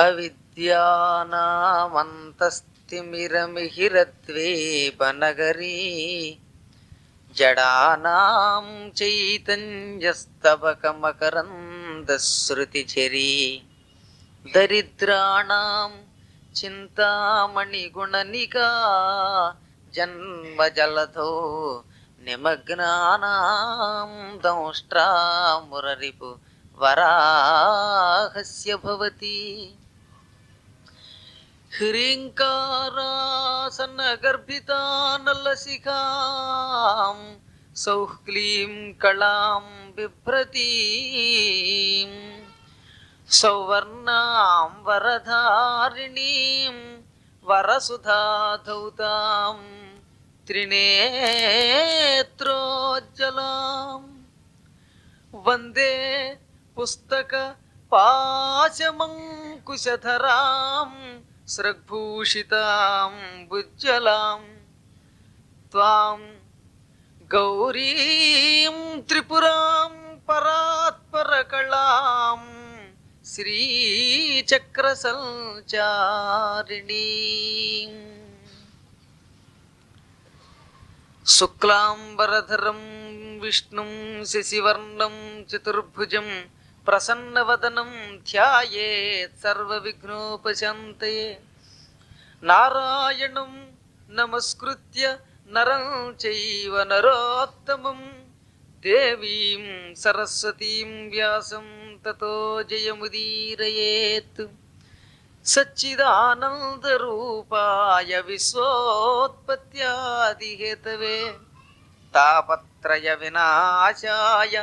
అవిద్యానామంతస్తిమిరమిహిరద్వీపనగరీ జడానాం చైతన్యస్తబకమకరందశ్రుతిఝరీ దరిద్రాణం చింతామణిగుణనికా జన్మజలధో నిమగ్నానాం దంష్ట్రామురరిపు వరాహస్య భవతి. హ్రీంకారాసనగర్భితానలశిఖాం సౌః క్లీం కళాం బిభ్రతీం సౌవర్ణాం వరధారిణీం వరసుధాధౌతాం త్రినేత్రోజ్జలాం వందే పుస్తక పాశమంకుశధరాం స్రగ్భూషితాం బుజ్జలాం త్వాం గౌరీం త్రిపురాం పరాత్పరకళాం శ్రీచక్రసంచారిణీం శుక్లాంబరధరం విష్ణుం శశివర్ణం చతుర్భుజం ప్రసన్నవదనం ధ్యాయేత్ సర్వవిఘ్నోపశాంతయే. నారాయణం నమస్కృత్య నరం చైవ నరోత్తమం దేవీం సరస్వతీం వ్యాసం తతో జయముదీరయేత్. సచ్చిదానందరూపాయ విశ్వోత్పత్యాదిహేతవే తాపత్రయ వినాశాయ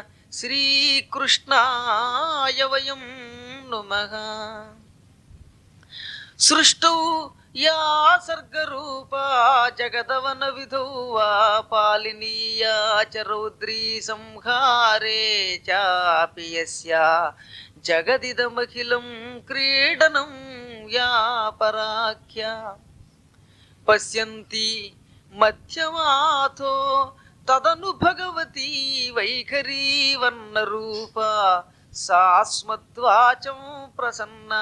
శ్రీకృష్ణాయ వయం నుమః. సృష్టౌ యా సర్గరూపా జగదవన విధౌ వా పాలినీయా చ రౌద్రీ సంహారే చాపి యస్యా జగదిదమఖిలం క్రీడనం యా పరాఖ్యా పశ్యంతి మధ్యమాథో తదను భగవతీ వైఖరీ వర్ణరూపా సాస్మద్వాచం ప్రసన్నా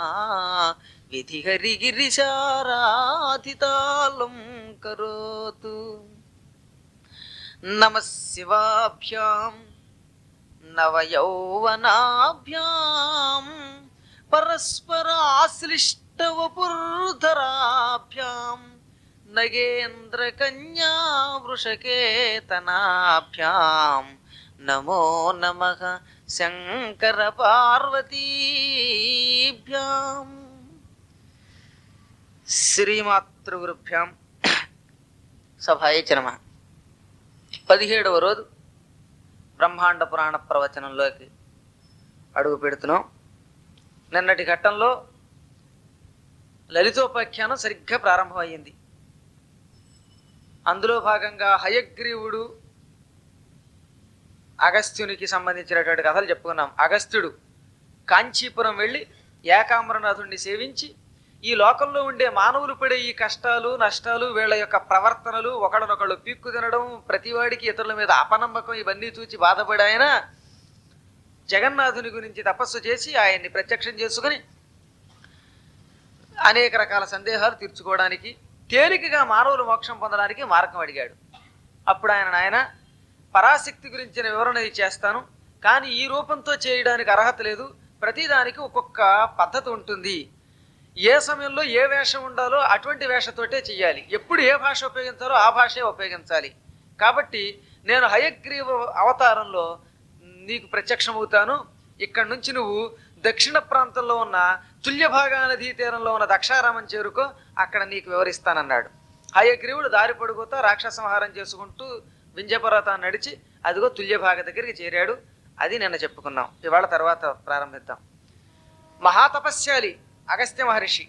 విధిహరిగిరిశారాధితాళం కరోతు. నమః శివాభ్యాం నవయౌవనాభ్యాం పరస్పరాశ్లిష్టవపుర్ధరాభ్యాం నగేంద్రకన్యా వృషకేతనాభ్యాం నమో నమః శంకర పార్వతీభ్యాం. శ్రీమాతృగురుభ్యాం సభాయ నమః. 17వ రోజు బ్రహ్మాండ పురాణ ప్రవచనంలోకి అడుగు పెడుతున్నాం. నిన్నటి ఘట్టంలో లలితోపాఖ్యానం సరిగ్గా ప్రారంభమయ్యింది. అందులో భాగంగా హయగ్రీవుడు అగస్త్యునికి సంబంధించినటువంటి కథలు చెప్పుకున్నాం. అగస్త్యుడు కాంచీపురం వెళ్ళి ఏకాంబరనాథుడిని సేవించి ఈ లోకంలో ఉండే మానవులు పడే ఈ కష్టాలు నష్టాలు వీళ్ళ యొక్క ప్రవర్తనలు ఒకళ్ళనొకళ్ళు పీక్కు తినడం ప్రతివాడికి ఇతరుల మీద అపనమ్మకం ఇవన్నీ చూచి బాధపడి ఆయన జగన్నాథుని గురించి తపస్సు చేసి ఆయన్ని ప్రత్యక్షం చేసుకుని అనేక రకాల సందేహాలు తీర్చుకోవడానికి తేలికగా మానవులు మోక్షం పొందడానికి మార్గం అడిగాడు. అప్పుడు ఆయన పరాశక్తి గురించిన వివరణ చేస్తాను, కానీ ఈ రూపంతో చేయడానికి అర్హత లేదు, ప్రతిదానికి ఒక్కొక్క పద్ధతి ఉంటుంది, ఏ సమయంలో ఏ వేషం ఉండాలో అటువంటి వేషతోటే చెయ్యాలి, ఎప్పుడు ఏ భాష ఉపయోగించాలో ఆ భాషే ఉపయోగించాలి. కాబట్టి నేను హయగ్రీవ అవతారంలో నీకు ప్రత్యక్షమవుతాను. ఇక్కడి నుంచి నువ్వు దక్షిణ ప్రాంతంలో ఉన్న తుల్యభాగా నదీ తీరంలో ఉన్న దక్షారామం చేరుకో, అక్కడ నీకు వివరిస్తానన్నాడు. హయగ్రీవుడు దారి పడుకుతా రాక్షస సంహారం చేసుకుంటూ వింధ్యపర్వతాన్ని నడిచి అదిగో తుల్యభాగ దగ్గరికి చేరాడు. అది నిన్న చెప్పుకున్నాం. ఇవాళ తర్వాత ప్రారంభిద్దాం. మహాతపస్యాలి అగస్త్య మహర్షి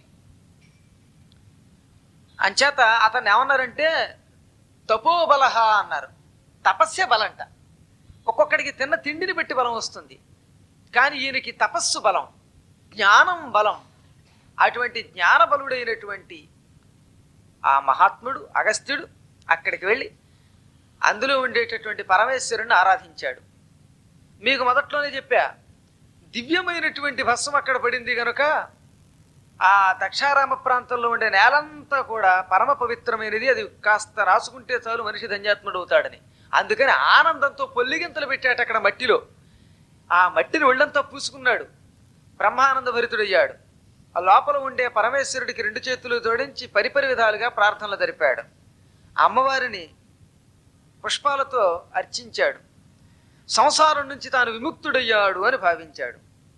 అంచేత అతన్ని ఏమన్నారంటే తపోబలహ అన్నారు. తపస్య బలంట. ఒక్కొక్కడికి తిన్న తిండిని బట్టి బలం వస్తుంది, కానీ ఈయనకి తపస్సు బలం, జ్ఞానం బలం. అటువంటి జ్ఞానబలుడైనటువంటి ఆ మహాత్ముడు అగస్త్యుడు అక్కడికి వెళ్ళి అందులో ఉండేటటువంటి పరమేశ్వరుని ఆరాధించాడు. మీకు మొదట్లోనే చెప్పా, దివ్యమైనటువంటి భస్మం అక్కడ పడింది కనుక ఆ దక్షారామ ప్రాంతంలో ఉండే నేలంతా కూడా పరమ పవిత్రమైనది, అది కాస్త రాసుకుంటే చాలు మనిషి ధన్యాత్ముడు అవుతాడని. అందుకని ఆనందంతో పొల్లిగింతలు పెట్టాట అక్కడ మట్టిలో. ఆ మట్టిని ఒళ్ళంతా పూసుకున్నాడు, బ్రహ్మానంద భరితుడయ్యాడు. ఆ లోపల ఉండే పరమేశ్వరుడికి 2 చేతులు జోడించి పరిపరి విధాలుగా ప్రార్థనలు జరిపాడు. అమ్మవారిని పుష్పాలతో అర్చించాడు. సంసారం నుంచి తాను విముక్తుడయ్యాడు అని భావించాడు.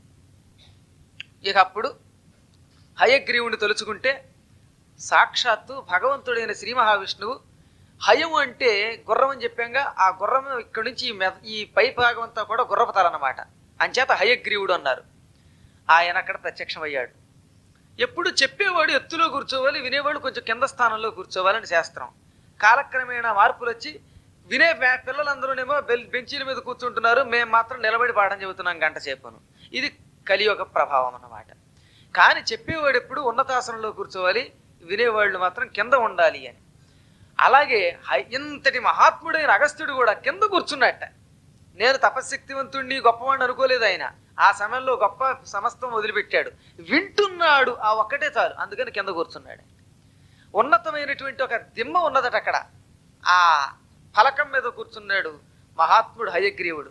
ఇక అప్పుడు హయగ్రీవుని తలుచుకుంటే సాక్షాత్తు భగవంతుడైన శ్రీ మహావిష్ణువు. హయం అంటే గుర్రం అని చెప్పాక, ఆ గుర్రం ఇక్కడి నుంచి ఈ పై భాగం అంతా కూడా గుర్రపతాలన్నమాట. అంచేత హయగ్రీవుడు అన్నారు. ఆయన అక్కడ ప్రత్యక్షమయ్యాడు. ఎప్పుడు చెప్పేవాడు ఎత్తులో కూర్చోవాలి, వినేవాడు కొంచెం కింద స్థానంలో కూర్చోవాలని శాస్త్రం. కాలక్రమేణా మార్పులు వచ్చి వినే పిల్లలందరూనేమో బెంచీల మీద కూర్చుంటున్నారు, మేము మాత్రం నిలబడి పాఠం చెబుతున్నాం గంట సేపును. ఇది కలియుగ ప్రభావం అన్నమాట. కానీ చెప్పేవాడు ఎప్పుడు ఉన్నతాసనంలో కూర్చోవాలి, వినేవాళ్ళు మాత్రం కింద ఉండాలి అని. అలాగే ఇంతటి మహాత్ముడైన అగస్త్యుడు కూడా కింద కూర్చున్నట్ట. నేను తపశక్తివంతుణ్ణి గొప్పవాడిని అనుకోలేదు ఆయన. ఆ సమయంలో గొప్ప సమస్తం వదిలిపెట్టాడు, వింటున్నాడు, ఆ ఒక్కటే చాలు, అందుకని కింద కూర్చున్నాడు. ఉన్నతమైనటువంటి ఒక దిమ్మ ఉన్నదట అక్కడ, ఆ ఫలకం మీద కూర్చున్నాడు మహాత్ముడు హయగ్రీవుడు.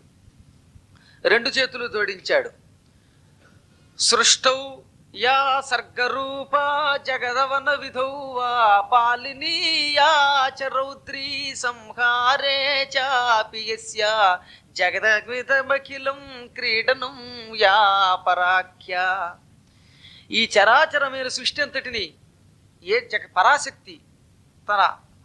2 చేతులు జోడించాడు. సృష్టౌ యా సర్గరూప జగదవన విధౌ వా పాలినీ యా చ రౌద్రీ సంహారే చాపి యస్య జగదమిదమఖిలం క్రీడనం యా పరాఖ్య. ఈ చరాచరమైన సృష్టి అంతటిని ఏ పరాశక్తి తన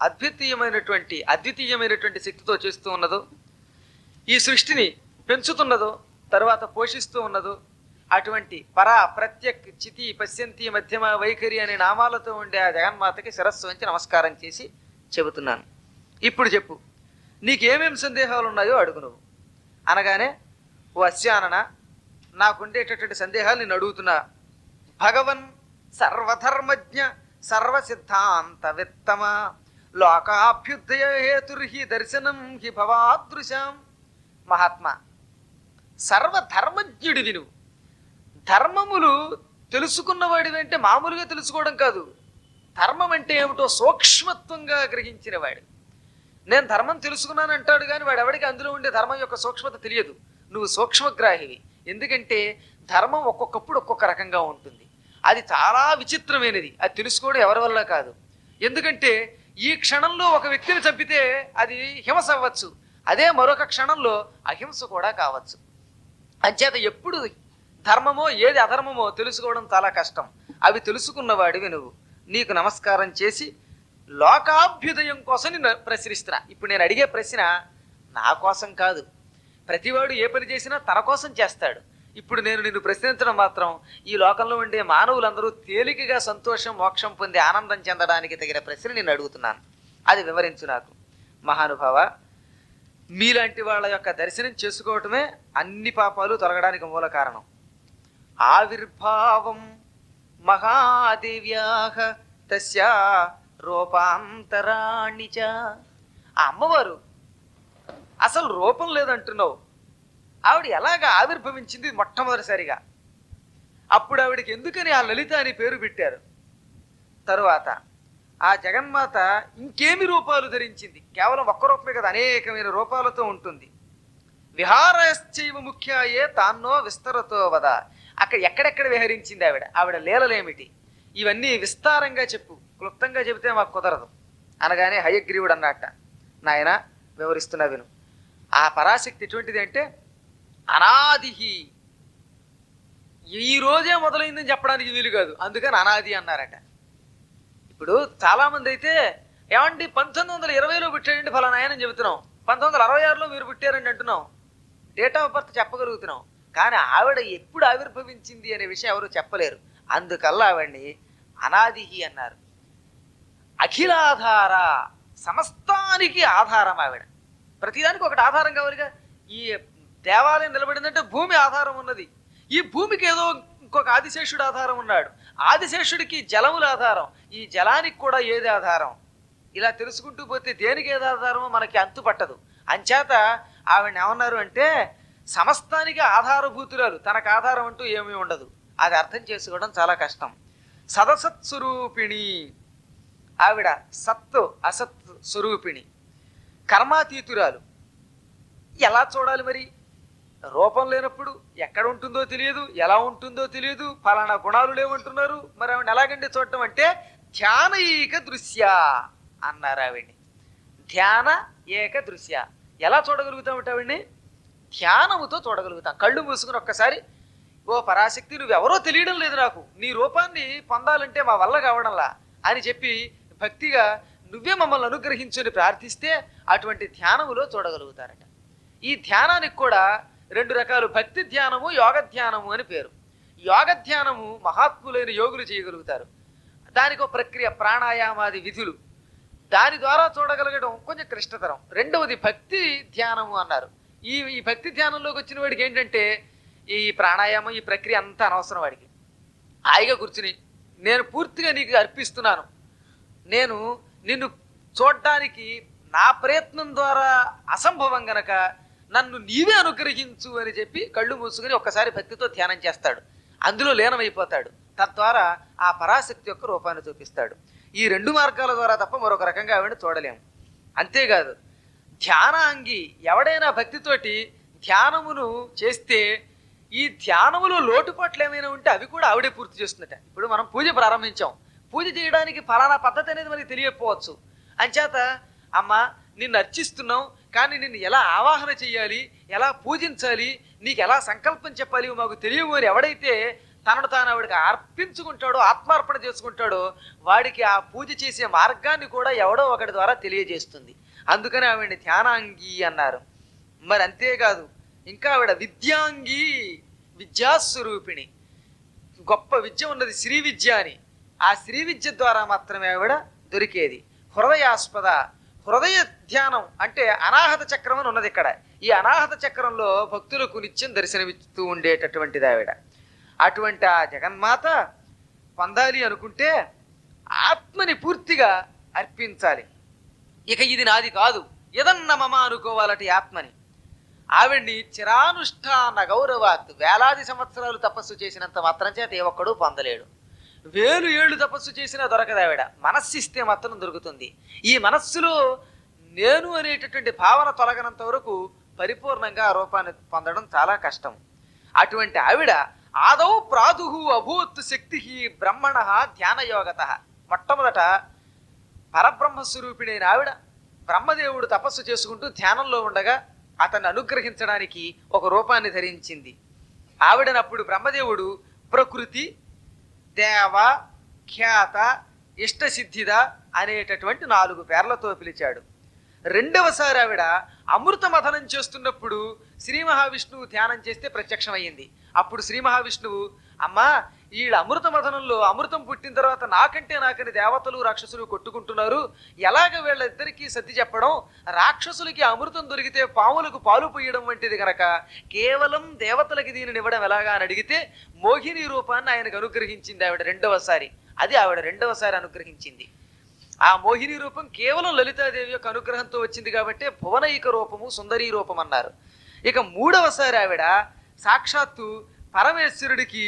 అద్వితీయమైనటువంటి శక్తితో చేస్తూ ఉన్నదో, ఈ సృష్టిని పెంచుతున్నదో, తరువాత పోషిస్తూ ఉన్నదో, అటువంటి పరా ప్రత్యక్ చితి పశ్యంతి మధ్యమ వైఖరి అనే నామాలతో ఉండే ఆ జగన్మాతకి శిరస్సు వంచి నమస్కారం చేసి చెబుతున్నాను. ఇప్పుడు చెప్పు, నీకేమేం సందేహాలు ఉన్నాయో అడుగు నువ్వు అనగానే, ఓ అస్యానన, నాకుండేటటువంటి సందేహాలు నేను అడుగుతున్నా. భగవన్ సర్వధర్మజ్ఞ సర్వసిద్ధాంత విత్తమ లోకాభ్యుదయ హేతుర్హి దర్శనం హి భవాదృశాం. మహాత్మా, సర్వధర్మజ్ఞుడివి నువ్వు. ధర్మములు తెలుసుకున్నవాడివి అంటే మామూలుగా తెలుసుకోవడం కాదు, ధర్మం అంటే ఏమిటో సూక్ష్మత్వంగా గ్రహించిన వాడు. నేను ధర్మం తెలుసుకున్నాను అంటాడు కానీ వాడు ఎవడికి అందులో ఉండే ధర్మం యొక్క సూక్ష్మత తెలియదు. నువ్వు సూక్ష్మగ్రాహివి. ఎందుకంటే ధర్మం ఒక్కొక్కప్పుడు ఒక్కొక్క రకంగా ఉంటుంది. అది చాలా విచిత్రమైనది. అది తెలుసుకోవడం ఎవరి వల్ల కాదు. ఎందుకంటే ఈ క్షణంలో ఒక వ్యక్తిని చంపితే అది హింస అవ్వచ్చు, అదే మరొక క్షణంలో అహింస కూడా కావచ్చు. అంచేత ఎప్పుడు ధర్మమో ఏది అధర్మమో తెలుసుకోవడం చాలా కష్టం. అవి తెలుసుకున్నవాడివి నువ్వు. నీకు నమస్కారం చేసి లోకాభ్యుదయం కోసం నేను ప్రశ్నిస్తున్నా. ఇప్పుడు నేను అడిగే ప్రశ్న నా కోసం కాదు. ప్రతివాడు ఏ పని చేసినా తన కోసం చేస్తాడు. ఇప్పుడు నేను నిన్ను ప్రశ్నించడం మాత్రం ఈ లోకంలో ఉండే మానవులందరూ తేలికగా సంతోషం మోక్షం పొంది ఆనందం చెందడానికి తగిన ప్రశ్న నేను అడుగుతున్నాను. అది వివరించు నాకు. మహానుభావ, మీలాంటి వాళ్ళ యొక్క దర్శనం చేసుకోవటమే అన్ని పాపాలు తొలగడానికి మూల కారణం. ఆవిర్భావం మహాదేవ్యాహ తస్యా రూపాంతరాణి చ. ఆ అమ్మవారు అసలు రూపం లేదంటున్నావు. ఆవిడ ఎలాగా ఆవిర్భవించింది మొట్టమొదటిసారిగా? అప్పుడు ఆవిడకి ఎందుకని ఆ లలిత అని పేరు పెట్టారు. తరువాత ఆ జగన్మాత ఇంకేమి రూపాలు ధరించింది? కేవలం ఒక్క రూపమే కదా, అనేకమైన రూపాలతో ఉంటుంది. విహారశ్చైవ ముఖ్యాయే తాన్నో విస్తరతో వద. అక్కడ ఎక్కడెక్కడ విహరించింది ఆవిడ లీలలేమిటి? ఇవన్నీ విస్తారంగా చెప్పు, క్లుప్తంగా చెబితే మాకు కుదరదు అనగానే హయగ్రీవుడు అన్నట్ట, నాయన వివరిస్తున్నా విను. ఆ పరాశక్తి ఎటువంటిది అంటే అనాదిహి. ఈ రోజే మొదలైందని చెప్పడానికి వీలు కాదు, అందుకని అనాది అన్నారట. ఇప్పుడు చాలా మంది అయితే ఏమండి 1920లో పుట్టాడండి ఫలానా ఆయన అని చెబుతున్నాం, 1966లో మీరు పుట్టారండి అంటున్నాం, డేట్ ఆఫ్ బర్త్ చెప్పగలుగుతున్నాం. కానీ ఆవిడ ఎప్పుడు ఆవిర్భవించింది అనే విషయం ఎవరు చెప్పలేరు. అందుకల్లా ఆవిడ్ని అనాదిహి అన్నారు. అఖిలాధార, సమస్తానికి ఆధారం ఆవిడ. ప్రతిదానికి ఒకటి ఆధారం కావాలిగా. ఈ దేవాలయం నిలబడిందంటే భూమి ఆధారం ఉన్నది. ఈ భూమికి ఏదో ఇంకొక ఆదిశేషుడు ఆధారం ఉన్నాడు. ఆదిశేషుడికి జలముల ఆధారం, ఈ జలానికి కూడా ఏది ఆధారం? ఇలా తెలుసుకుంటూ పోతే దేనికి ఏది ఆధారమో మనకి అంతు పట్టదు. అంచేత ఆవిడని ఏమన్నారు అంటే సమస్తానికి ఆధారభూతురాలు, తనకు ఆధారం అంటూ ఏమీ ఉండదు. అది అర్థం చేసుకోవడం చాలా కష్టం. సదసత్స్వరూపిణి. ఆవిడ సత్తు అసత్ స్వరూపిణి, కర్మాతీతురాలు. ఎలా చూడాలి మరి? రూపం లేనప్పుడు ఎక్కడ ఉంటుందో తెలియదు, ఎలా ఉంటుందో తెలియదు, ఫలానా గుణాలు లేవంటున్నారు. మరి ఆవిడ ఎలాగండి చూడటం అంటే ధ్యాన ఏక దృశ్య అన్నారు ఆవిడ్ని. ధ్యాన ఏక దృశ్య. ఎలా చూడగలుగుతామంటే ఆవిడ్ని ధ్యానముతో చూడగలుగుతాం. కళ్ళు మూసుకుని ఒక్కసారి, ఓ పరాశక్తి, నువ్వెవరో తెలియడం లేదు నాకు, నీ రూపాన్ని పొందాలంటే మా వల్ల కావడంలా అని చెప్పి భక్తిగా నువ్వే మమ్మల్ని అనుగ్రహించుని ప్రార్థిస్తే అటువంటి ధ్యానములో చూడగలుగుతారట. ఈ ధ్యానానికి కూడా రెండు రకాలు, భక్తి ధ్యానము, యోగ ధ్యానము అని పేరు. యోగ ధ్యానము మహాత్ములైన యోగులు చేయగలుగుతారు. దానికి ఒక ప్రక్రియ, ప్రాణాయామాది విధులు, దాని ద్వారా చూడగలగడం కొంచెం క్లిష్టతరం. రెండవది భక్తి ధ్యానము అన్నారు. ఈ భక్తి ధ్యానంలోకి వచ్చిన వాడికి ఏంటంటే ఈ ప్రాణాయామం, ఈ ప్రక్రియ అంతా అనవసరం. వాడికి హాయిగా కూర్చుని, నేను పూర్తిగా నీకు అర్పిస్తున్నాను, నేను నిన్ను చూడ్డానికి నా ప్రయత్నం ద్వారా అసంభవం గనక నన్ను నీవే అనుగ్రహించు అని చెప్పి కళ్ళు మూసుకుని ఒక్కసారి భక్తితో ధ్యానం చేస్తాడు. అందులో లీనమైపోతాడు. తద్వారా ఆ పరాశక్తి యొక్క రూపాన్ని చూపిస్తాడు. ఈ రెండు మార్గాల ద్వారా తప్ప మరొక రకంగా ఆవిడని చూడలేము. అంతేకాదు, ధ్యానాంగి ఎవడైనా భక్తితోటి ధ్యానమును చేస్తే ఈ ధ్యానములో లోటుపాట్లు ఏమైనా ఉంటే అవి కూడా ఆవిడే పూర్తి చేస్తుందట. ఇప్పుడు మనం పూజ ప్రారంభించాం, పూజ చేయడానికి ఫలానా పద్ధతి అనేది మనకి తెలియకపోవచ్చు. అంచేత అమ్మ నిన్ను అర్చిస్తున్నాం, కానీ నిన్ను ఎలా ఆవాహన చేయాలి, ఎలా పూజించాలి, నీకు ఎలా సంకల్పం చెప్పాలి మాకు తెలియవు అని ఎవడైతే తనను తాను ఆవిడికి అర్పించుకుంటాడో, ఆత్మార్పణ చేసుకుంటాడో, వాడికి ఆ పూజ చేసే మార్గాన్ని కూడా ఎవడో ఒకటి ద్వారా తెలియజేస్తుంది. అందుకని ఆవిడని ధ్యానాంగి అన్నారు. మరి అంతేకాదు, ఇంకా ఆవిడ విద్యాంగి, విద్యాస్వరూపిణి. గొప్ప విద్య ఉన్నది శ్రీ విద్య అని. ఆ శ్రీ విద్య ద్వారా మాత్రమే ఆవిడ దొరికేది. హృదయాస్పద, హృదయ ధ్యానం అంటే అనాహత చక్రం అని ఉన్నది ఇక్కడ. ఈ అనాహత చక్రంలో భక్తులకు నిత్యం దర్శనమిస్తూ ఉండేటటువంటిది ఆవిడ. అటువంటి ఆ జగన్మాత పొందాలి అనుకుంటే ఆత్మని పూర్తిగా అర్పించాలి. ఇక ఇది నాది కాదు, ఏదన్న మమ అనుకోవాలటి ఆత్మని. ఆవిడ్ని చిరానుష్ఠాన గౌరవాత్, వేలాది సంవత్సరాలు తపస్సు చేసినంత మాత్రం చేత ఏ ఒక్కడూ పొందలేడు. 1000 ఏళ్ళు తపస్సు చేసినా దొరకదు ఆవిడ. మనస్సు ఇస్తే మాత్రం దొరుకుతుంది. ఈ మనస్సులో నేను అనేటటువంటి భావన తొలగనంత వరకు పరిపూర్ణంగా ఆ రూపాన్ని పొందడం చాలా కష్టం. అటువంటి ఆవిడ ఆదౌ ప్రాదుహు అభూత్ శక్తి బ్రహ్మణ ధ్యానయోగత. మొట్టమొదట పరబ్రహ్మస్వరూపిణైన ఆవిడ బ్రహ్మదేవుడు తపస్సు చేసుకుంటూ ధ్యానంలో ఉండగా అతన్ని అనుగ్రహించడానికి ఒక రూపాన్ని ధరించింది. ఆవిడనప్పుడు బ్రహ్మదేవుడు ప్రకృతి, దేవ, ఖ్యాత, ఇష్టసిద్ధిద అనేటటువంటి 4 పేర్లతో పిలిచాడు. రెండవసారి ఆవిడ అమృత మథనం చేస్తున్నప్పుడు శ్రీ మహావిష్ణువు ధ్యానం చేస్తే ప్రత్యక్షమయ్యింది. అప్పుడు శ్రీ మహావిష్ణువు, అమ్మా వీళ్ళ అమృత మథనంలో అమృతం పుట్టిన తర్వాత నాకంటే నాకని దేవతలు రాక్షసులు కొట్టుకుంటున్నారు, ఎలాగ వీళ్ళిద్దరికీ సర్ది చెప్పడం, రాక్షసులకి అమృతం దొరికితే పాములకు పాలు పోయడం వంటిది గనక కేవలం దేవతలకి దీనిని ఇవ్వడం ఎలాగా అని అడిగితే మోహిని రూపాన్ని ఆయనకు అనుగ్రహించింది ఆవిడ రెండవసారి. అది ఆవిడ రెండవసారి అనుగ్రహించింది. ఆ మోహిని రూపం కేవలం లలితాదేవి యొక్క అనుగ్రహంతో వచ్చింది కాబట్టి భువనైక రూపము, సుందరీ రూపం అన్నారు. ఇక మూడవసారి ఆవిడ సాక్షాత్తు పరమేశ్వరుడికి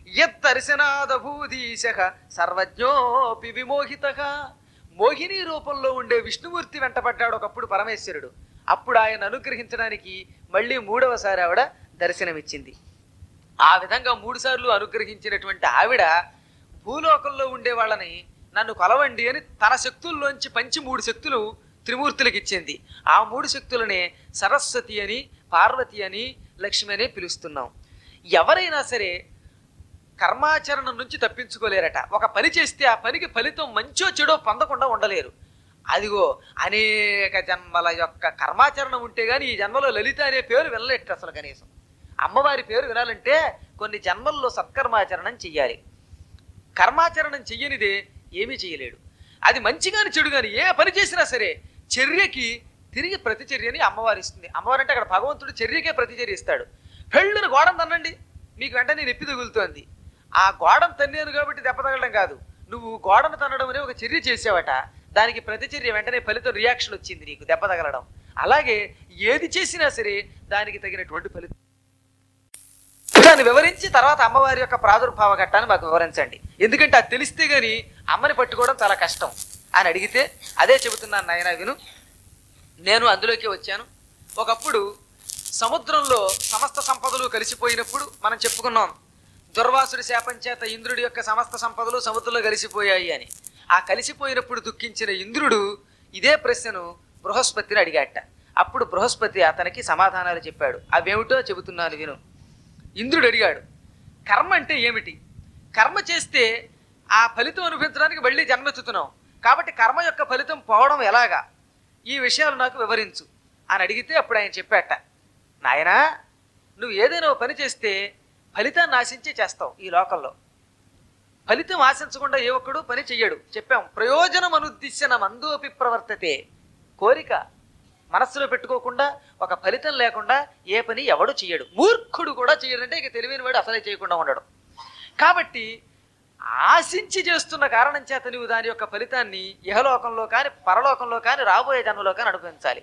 యద్దర్శనాదభూధీశ సర్వజ్ఞోపి విమోహితగా, మోహిని రూపంలో ఉండే విష్ణుమూర్తి వెంటపడ్డాడు ఒకప్పుడు పరమేశ్వరుడు. అప్పుడు ఆయన అనుగ్రహించడానికి మళ్ళీ మూడవసారి ఆవిడ దర్శనమిచ్చింది. ఆ విధంగా 3 సార్లు అనుగ్రహించినటువంటి ఆవిడ భూలోకంలో ఉండే వాళ్ళని నన్ను కొలవండి అని తన శక్తుల్లోంచి పంచి 3 శక్తులు త్రిమూర్తులకు ఇచ్చింది. ఆ 3 శక్తులనే సరస్వతి అని, పార్వతి అని, లక్ష్మి అని పిలుస్తున్నాం. ఎవరైనా సరే కర్మాచరణం నుంచి తప్పించుకోలేరట. ఒక పని చేస్తే ఆ పనికి ఫలితం మంచో చెడో పొందకుండా ఉండలేరు. అదిగో అనేక జన్మల యొక్క కర్మాచరణం ఉంటే గాని ఈ జన్మలో లలిత అనే పేరు వినలేట. అసలు కనీసం అమ్మవారి పేరు వినాలంటే కొన్ని జన్మల్లో సత్కర్మాచరణం చెయ్యాలి. కర్మాచరణం చెయ్యనిదే ఏమీ చేయలేడు. అది మంచి కానీ చెడు కానీ ఏ పని చేసినా సరే చర్యకి తిరిగి ప్రతిచర్యని అమ్మవారు ఇస్తుంది. అమ్మవారు అంటే అక్కడ భగవంతుడు చర్యకే ప్రతిచర్య ఇస్తాడు. పెళ్ళుని గోడను తన్నండి, మీకు వెంటనే నొప్పి తగులుతోంది. ఆ గోడను తన్నాను కాబట్టి దెబ్బ తగలడం కాదు, నువ్వు గోడను తన్నడం అనే ఒక చర్య చేసావట, దానికి ప్రతిచర్య వెంటనే ఫలితం, రియాక్షన్ వచ్చింది నీకు దెబ్బ తగలడం. అలాగే ఏది చేసినా సరే దానికి తగినటువంటి ఫలితం. దాన్ని వివరించి తర్వాత అమ్మవారి యొక్క ప్రాదుర్భావ ఘట్టాన్ని మాకు వివరించండి, ఎందుకంటే అది తెలిస్తే గాని అమ్మని పట్టుకోవడం చాలా కష్టం అని అడిగితే, అదే చెబుతున్నాను నాయన విను. నేను అందులోకి వచ్చాను. ఒకప్పుడు సముద్రంలో సమస్త సంపదలు కలిసిపోయినప్పుడు మనం చెప్పుకున్నాం, దుర్వాసుడి శాపం చేత ఇంద్రుడి యొక్క సమస్త సంపదలు సముద్రంలో కలిసిపోయాయి అని. ఆ కలిసిపోయినప్పుడు దుఃఖించిన ఇంద్రుడు ఇదే ప్రశ్నను బృహస్పతిని అడిగాట. అప్పుడు బృహస్పతి అతనికి సమాధానాలు చెప్పాడు. అవేమిటో చెబుతున్నాను విను. ఇంద్రుడు అడిగాడు, కర్మ అంటే ఏమిటి? కర్మ చేస్తే ఆ ఫలితం అనుభవించడానికి మళ్ళీ జన్మెత్తుతున్నాం, కాబట్టి కర్మ యొక్క ఫలితం పోవడం ఎలాగా? ఈ విషయాలు నాకు వివరించు అని అడిగితే అప్పుడు ఆయన చెప్పాట, నాయనా, నువ్వు ఏదైనా పని చేస్తే ఫలితాన్ని ఆశించే చేస్తావు. ఈ లోకంలో ఫలితం ఆశించకుండా ఏ ఒక్కడు పని చెయ్యడు. చెప్పాం, ప్రయోజనం అనుద్దిశ్యన మందోపి ప్రవర్తతే. కోరిక మనస్సులో పెట్టుకోకుండా ఒక ఫలితం లేకుండా ఏ పని ఎవడు చెయ్యడు. మూర్ఖుడు కూడా చెయ్యడంటే ఇక తెలివైన వాడు అసలే చేయకుండా ఉండడు. కాబట్టి ఆశించి చేస్తున్న కారణం చేత నువ్వు దాని యొక్క ఫలితాన్ని ఇహలోకంలో కానీ పరలోకంలో కానీ రాబోయే జన్మలో కానీ అనుభవించాలి.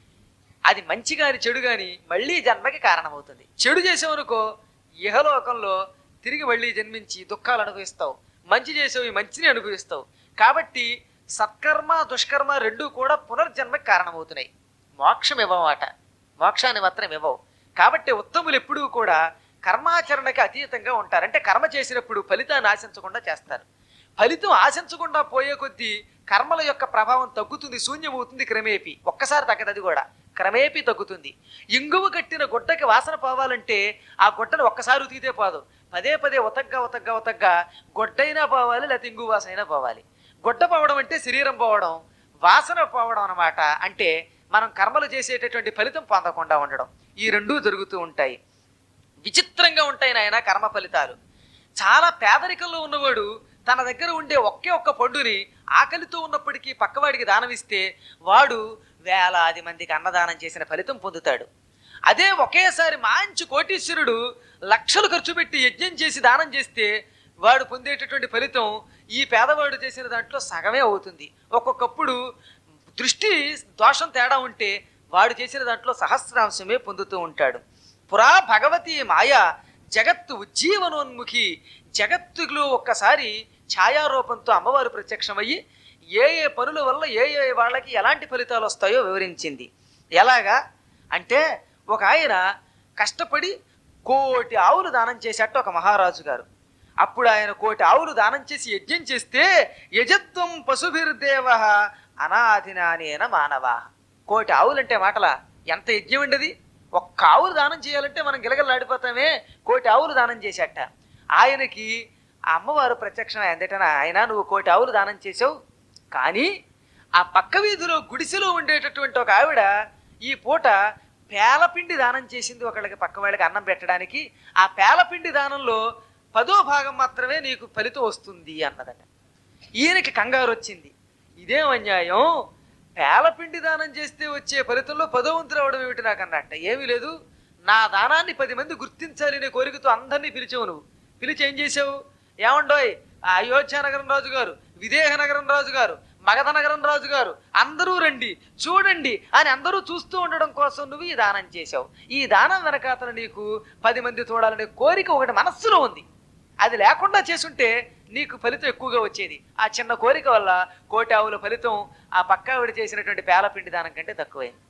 అది మంచి కానీ చెడు కానీ మళ్ళీ జన్మకి కారణమవుతుంది. చెడు చేసావనుకో ఇహలోకంలో తిరిగి మళ్ళీ జన్మించి దుఃఖాలు అనుభవిస్తావు, మంచి చేసావు ఈ మంచిని అనుభవిస్తావు. కాబట్టి సత్కర్మ దుష్కర్మ రెండూ కూడా పునర్జన్మకి కారణమవుతున్నాయి. మోక్షం ఇవ్వమాట, మోక్షాన్ని మాత్రం ఇవ్వవు. కాబట్టి ఉత్తములు ఎప్పుడూ కూడా కర్మాచరణకి అతీతంగా ఉంటారు. అంటే కర్మ చేసినప్పుడు ఫలితాన్ని ఆశించకుండా చేస్తారు. ఫలితం ఆశించకుండా పోయే కొద్దీ కర్మల యొక్క ప్రభావం తగ్గుతుంది, శూన్యమవుతుంది క్రమేపీ. ఒక్కసారి తగ్గదు, అది కూడా క్రమేపీ తగ్గుతుంది. ఇంగువ కట్టిన గుడ్డకి వాసన పోవాలంటే ఆ గుడ్డను ఒక్కసారి ఉతికితే పోదు, పదే పదే ఉతగ్గా గొడ్డైనా పోవాలి, లేకపోతే ఇంగు వాసన పోవాలి. గొడ్డ పోవడం అంటే శరీరం పోవడం, వాసన పోవడం అన్నమాట. అంటే మనం కర్మలు చేసేటటువంటి ఫలితం పొందకుండా ఉండడం. ఈ రెండూ జరుగుతూ ఉంటాయి. విచిత్రంగా ఉంటాయి నాయన కర్మ ఫలితాలు. చాలా పేదరికంలో ఉన్నవాడు తన దగ్గర ఉండే ఒకే ఒక్క పండుని ఆకలితో ఉన్నప్పటికీ పక్కవాడికి దానం ఇస్తే వాడు వేలాది మందికి అన్నదానం చేసిన ఫలితం పొందుతాడు. అదే ఒకేసారి మంచి కోటీశ్వరుడు లక్షలు ఖర్చు పెట్టి యజ్ఞం చేసి దానం చేస్తే వాడు పొందేటటువంటి ఫలితం ఈ పేదవాడు చేసిన దాంట్లో సగమే అవుతుంది. ఒక్కొక్కప్పుడు దృష్టి దోషం తేడా ఉంటే వాడు చేసిన దాంట్లో సహస్రాంశమే పొందుతూ ఉంటాడు. పురా భగవతి మాయ జగత్తు ఉజ్జీవనోన్ముఖి. జగత్తులో ఒక్కసారి ఛాయారూపంతో అమ్మవారు ప్రత్యక్షమయ్యి ఏ ఏ పనుల వల్ల ఏ ఏ వాళ్ళకి ఎలాంటి ఫలితాలు వస్తాయో వివరించింది. ఎలాగా అంటే, ఒక ఆయన కష్టపడి 1,000,000 ఆవులు దానం చేసేట ఒక మహారాజు గారు. అప్పుడు ఆయన 1,000,000 ఆవులు దానం చేసి యజ్ఞం చేస్తే, యజత్వం పశుభిర్దేవ అనాధినానేన మానవా. 1,000,000 ఆవులు అంటే మాటలా, ఎంత యజ్ఞం ఉండది. ఒక్క ఆవులు దానం చేయాలంటే మనం గిలగలాడిపోతామే. 1,000,000 ఆవులు దానం చేసేట ఆయనకి ఆ అమ్మవారు ప్రత్యక్షం ఏందటనా, ఆయన నువ్వు 1,000,000 ఆవులు దానం చేసావు, కానీ ఆ పక్క వీధిలో గుడిసెలో ఉండేటటువంటి ఒక ఆవిడ ఈ పూట పేలపిండి దానం చేసింది ఒకళ్ళకి, పక్క వాళ్ళకి అన్నం పెట్టడానికి. ఆ పేలపిండి దానంలో 10వ భాగం మాత్రమే నీకు ఫలితం వస్తుంది అన్నదట. ఈయనకి కంగారు వచ్చింది, ఇదేం అన్యాయం, పేలపిండి దానం చేస్తే వచ్చే ఫలితంలో 10వ వంతు రావడం ఏమిటి నాకు అన్నట్ట. ఏమీ లేదు, నా దానాన్ని 10 మంది గుర్తించాలి అనే కోరికతో అందరినీ పిలిచావు. నువ్వు పిలిచి ఏం చేసావు, ఏమండోయ్ అయోధ్యానగరం రాజు గారు, విదేహనగరం రాజు గారు, మగధ నగరం రాజు గారు అందరూ రండి చూడండి అని అందరూ చూస్తూ ఉండడం కోసం నువ్వు ఈ దానం చేశావు. ఈ దానం వెనకాతల నీకు 10 మంది చూడాలనే కోరిక ఒకటి మనస్సులో ఉంది. అది లేకుండా చేసుంటే నీకు ఫలితం ఎక్కువగా వచ్చేది. ఆ చిన్న కోరిక వల్ల 1,000,000 ఆవుల ఫలితం ఆ పక్కావిడ చేసినటువంటి పేలపిండి దానం కంటే తక్కువైంది.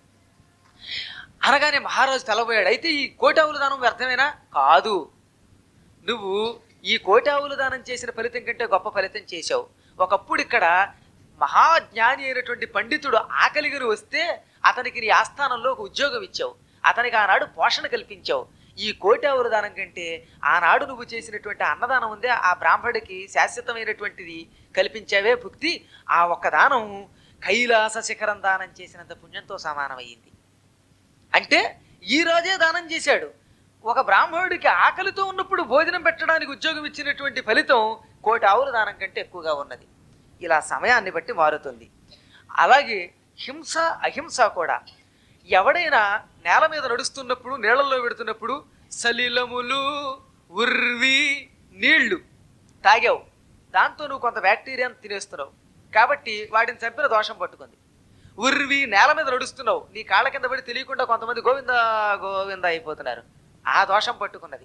అనగానే మహారాజు తెలబోయాడు. అయితే ఈ 1,000,000 ఆవుల దానం వ్యర్థమేనా? కాదు, నువ్వు ఈ 1,000,000 ఆవుల దానం చేసిన ఫలితం కంటే గొప్ప ఫలితం చేశావు. ఒకప్పుడు ఇక్కడ మహాజ్ఞాని అయినటువంటి పండితుడు ఆకలిగిరి వస్తే అతనికి నీ ఆస్థానంలో ఒక ఉద్యోగం ఇచ్చావు, అతనికి ఆనాడు పోషణ కల్పించావు. ఈ 1,000,000 ఆవుల దానం కంటే ఆనాడు నువ్వు చేసినటువంటి అన్నదానం ఉందే, ఆ బ్రాహ్మడికి శాశ్వతమైనటువంటిది కల్పించావే భుక్తి, ఆ ఒక్క దానం కైలాస శిఖరం దానం చేసినంత పుణ్యంతో సమానమయ్యింది. అంటే ఈ రోజే దానం చేశాడు. ఒక బ్రాహ్మణుడికి ఆకలితో ఉన్నప్పుడు భోజనం పెట్టడానికి ఉద్యోగం ఇచ్చినటువంటి ఫలితం 1,000,000 ఆవుల దానం కంటే ఎక్కువగా ఉన్నది. ఇలా సమయాన్ని బట్టి మారుతుంది. అలాగే హింస అహింస కూడా. ఎవడైనా నేల మీద నడుస్తున్నప్పుడు, నీళ్లలో పెడుతున్నప్పుడు సలిలములు ఉర్వి నీళ్లు తాగావు, దాంతో నువ్వు కొంత బ్యాక్టీరియాను తినేస్తున్నావు, కాబట్టి వాటిని చంపిన దోషం పట్టుకుంది. ఉర్వి నేల మీద నడుస్తున్నావు, నీ కాళ్ళ కింద పడి తెలియకుండా కొంతమంది గోవింద గోవింద అయిపోతున్నారు, ఆ దోషం పట్టుకున్నది.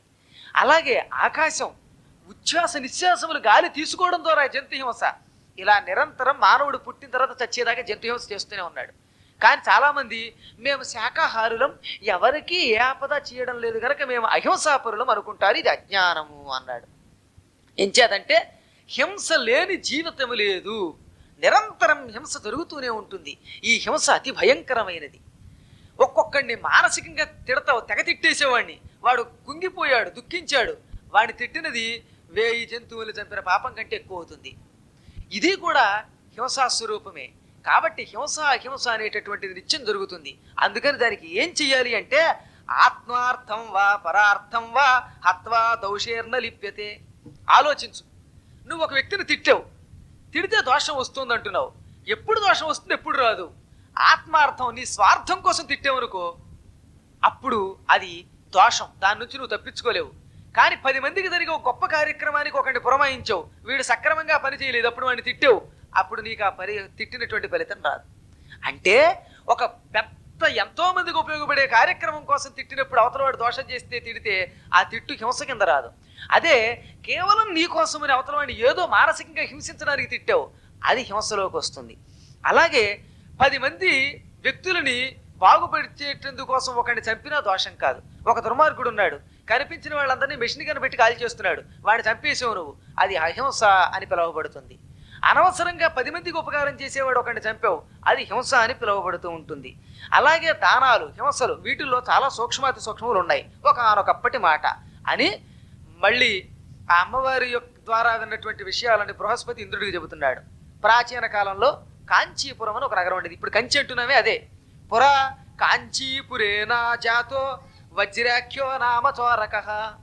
అలాగే ఆకాశం ఉచ్ఛ్వాస నిశ్వాసములు గాలి తీసుకోవడం ద్వారా జంతు హింస. ఇలా నిరంతరం మానవుడు పుట్టిన తర్వాత చచ్చేదాకా జంతు హింస చేస్తూనే ఉన్నాడు. కానీ చాలామంది మేము శాకాహారులం, ఎవరికి ఏ ఆపద చేయడం లేదు కనుక మేము అహింసాపరులం అనుకుంటారు. ఇది అజ్ఞానము అన్నాడు. ఎంచేదంటే హింస లేని జీవితము లేదు, నిరంతరం హింస జరుగుతూనే ఉంటుంది. ఈ హింస అతి భయంకరమైనది. ఒక్కొక్కడిని మానసికంగా తిడతావు, తెగ తిట్టేసేవాడిని, వాడు కుంగిపోయాడు, దుఃఖించాడు, వాడిని తిట్టినది 1000 జంతువులు చంపిన పాపం కంటే ఎక్కువ అవుతుంది. ఇది కూడా హింసా స్వరూపమే. కాబట్టి హింస అహింస అనేటటువంటిది నిత్యం జరుగుతుంది. అందుకని దానికి ఏం చెయ్యాలి అంటే ఆత్మార్థం వా పరార్థం వా హత్వా దౌషేర్న లిప్యతే. ఆలోచించు, నువ్వు ఒక వ్యక్తిని తిట్టావు, తిడితే దోషం వస్తుంది అంటున్నావు. ఎప్పుడు దోషం వస్తుంది, ఎప్పుడు రాదు. ఆత్మార్థం, నీ స్వార్థం కోసం తిట్టావనుకో, అప్పుడు అది దోషం, దాని నుంచి నువ్వు తప్పించుకోలేవు. కానీ 10 మందికి జరిగే ఒక గొప్ప కార్యక్రమానికి ఒకరిని పురమాయించావు, వీడు సక్రమంగా పని చేయలేదు, అప్పుడు వాడిని తిట్టావు, అప్పుడు నీకు ఆ తిట్టినటువంటి ఫలితం రాదు. అంటే ఒక పెద్ద ఎంతో మందికి ఉపయోగపడే కార్యక్రమం కోసం తిట్టినప్పుడు అవతల వాడు దోషం చేస్తే తిడితే ఆ తిట్టు హింస కింద రాదు. అదే కేవలం నీ కోసమని అవతల వాడిని ఏదో మానసికంగా హింసించడానికి తిట్టావు, అది హింసలోకి వస్తుంది. అలాగే 10 మంది వ్యక్తులని బాగుపరిచేటందుకు కోసం ఒకరిని చంపినా దోషం కాదు. ఒక దుర్మార్గుడు ఉన్నాడు, కనిపించిన వాళ్ళందరినీ మెషిన్ గన్ పెట్టి కాల్ చేస్తున్నాడు, వాడిని చంపేసావు నువ్వు, అది అహింస అని పిలువబడుతుంది. అనవసరంగా 10 మందికి ఉపకారం చేసేవాడు ఒకరిని చంపావు, అది హింస అని పిలువబడుతూ ఉంటుంది. అలాగే దానాలు, హింసలు, వీటిల్లో చాలా సూక్ష్మాతి సూక్ష్మములు ఉన్నాయి. ఒకనొకప్పటి మాట అని మళ్ళీ ఆ అమ్మవారి ద్వారా విన్నటువంటి విషయాలని బృహస్పతి ఇంద్రుడికి చెబుతున్నాడు. ప్రాచీన కాలంలో కాంచీపురం అని ఒక నగరం ఉండేది. ఇప్పుడు కంచి అంటున్నామే అదే. పురా కాంచీపురేనా జాతో వజ్రాఖ్యో నామ చోరక.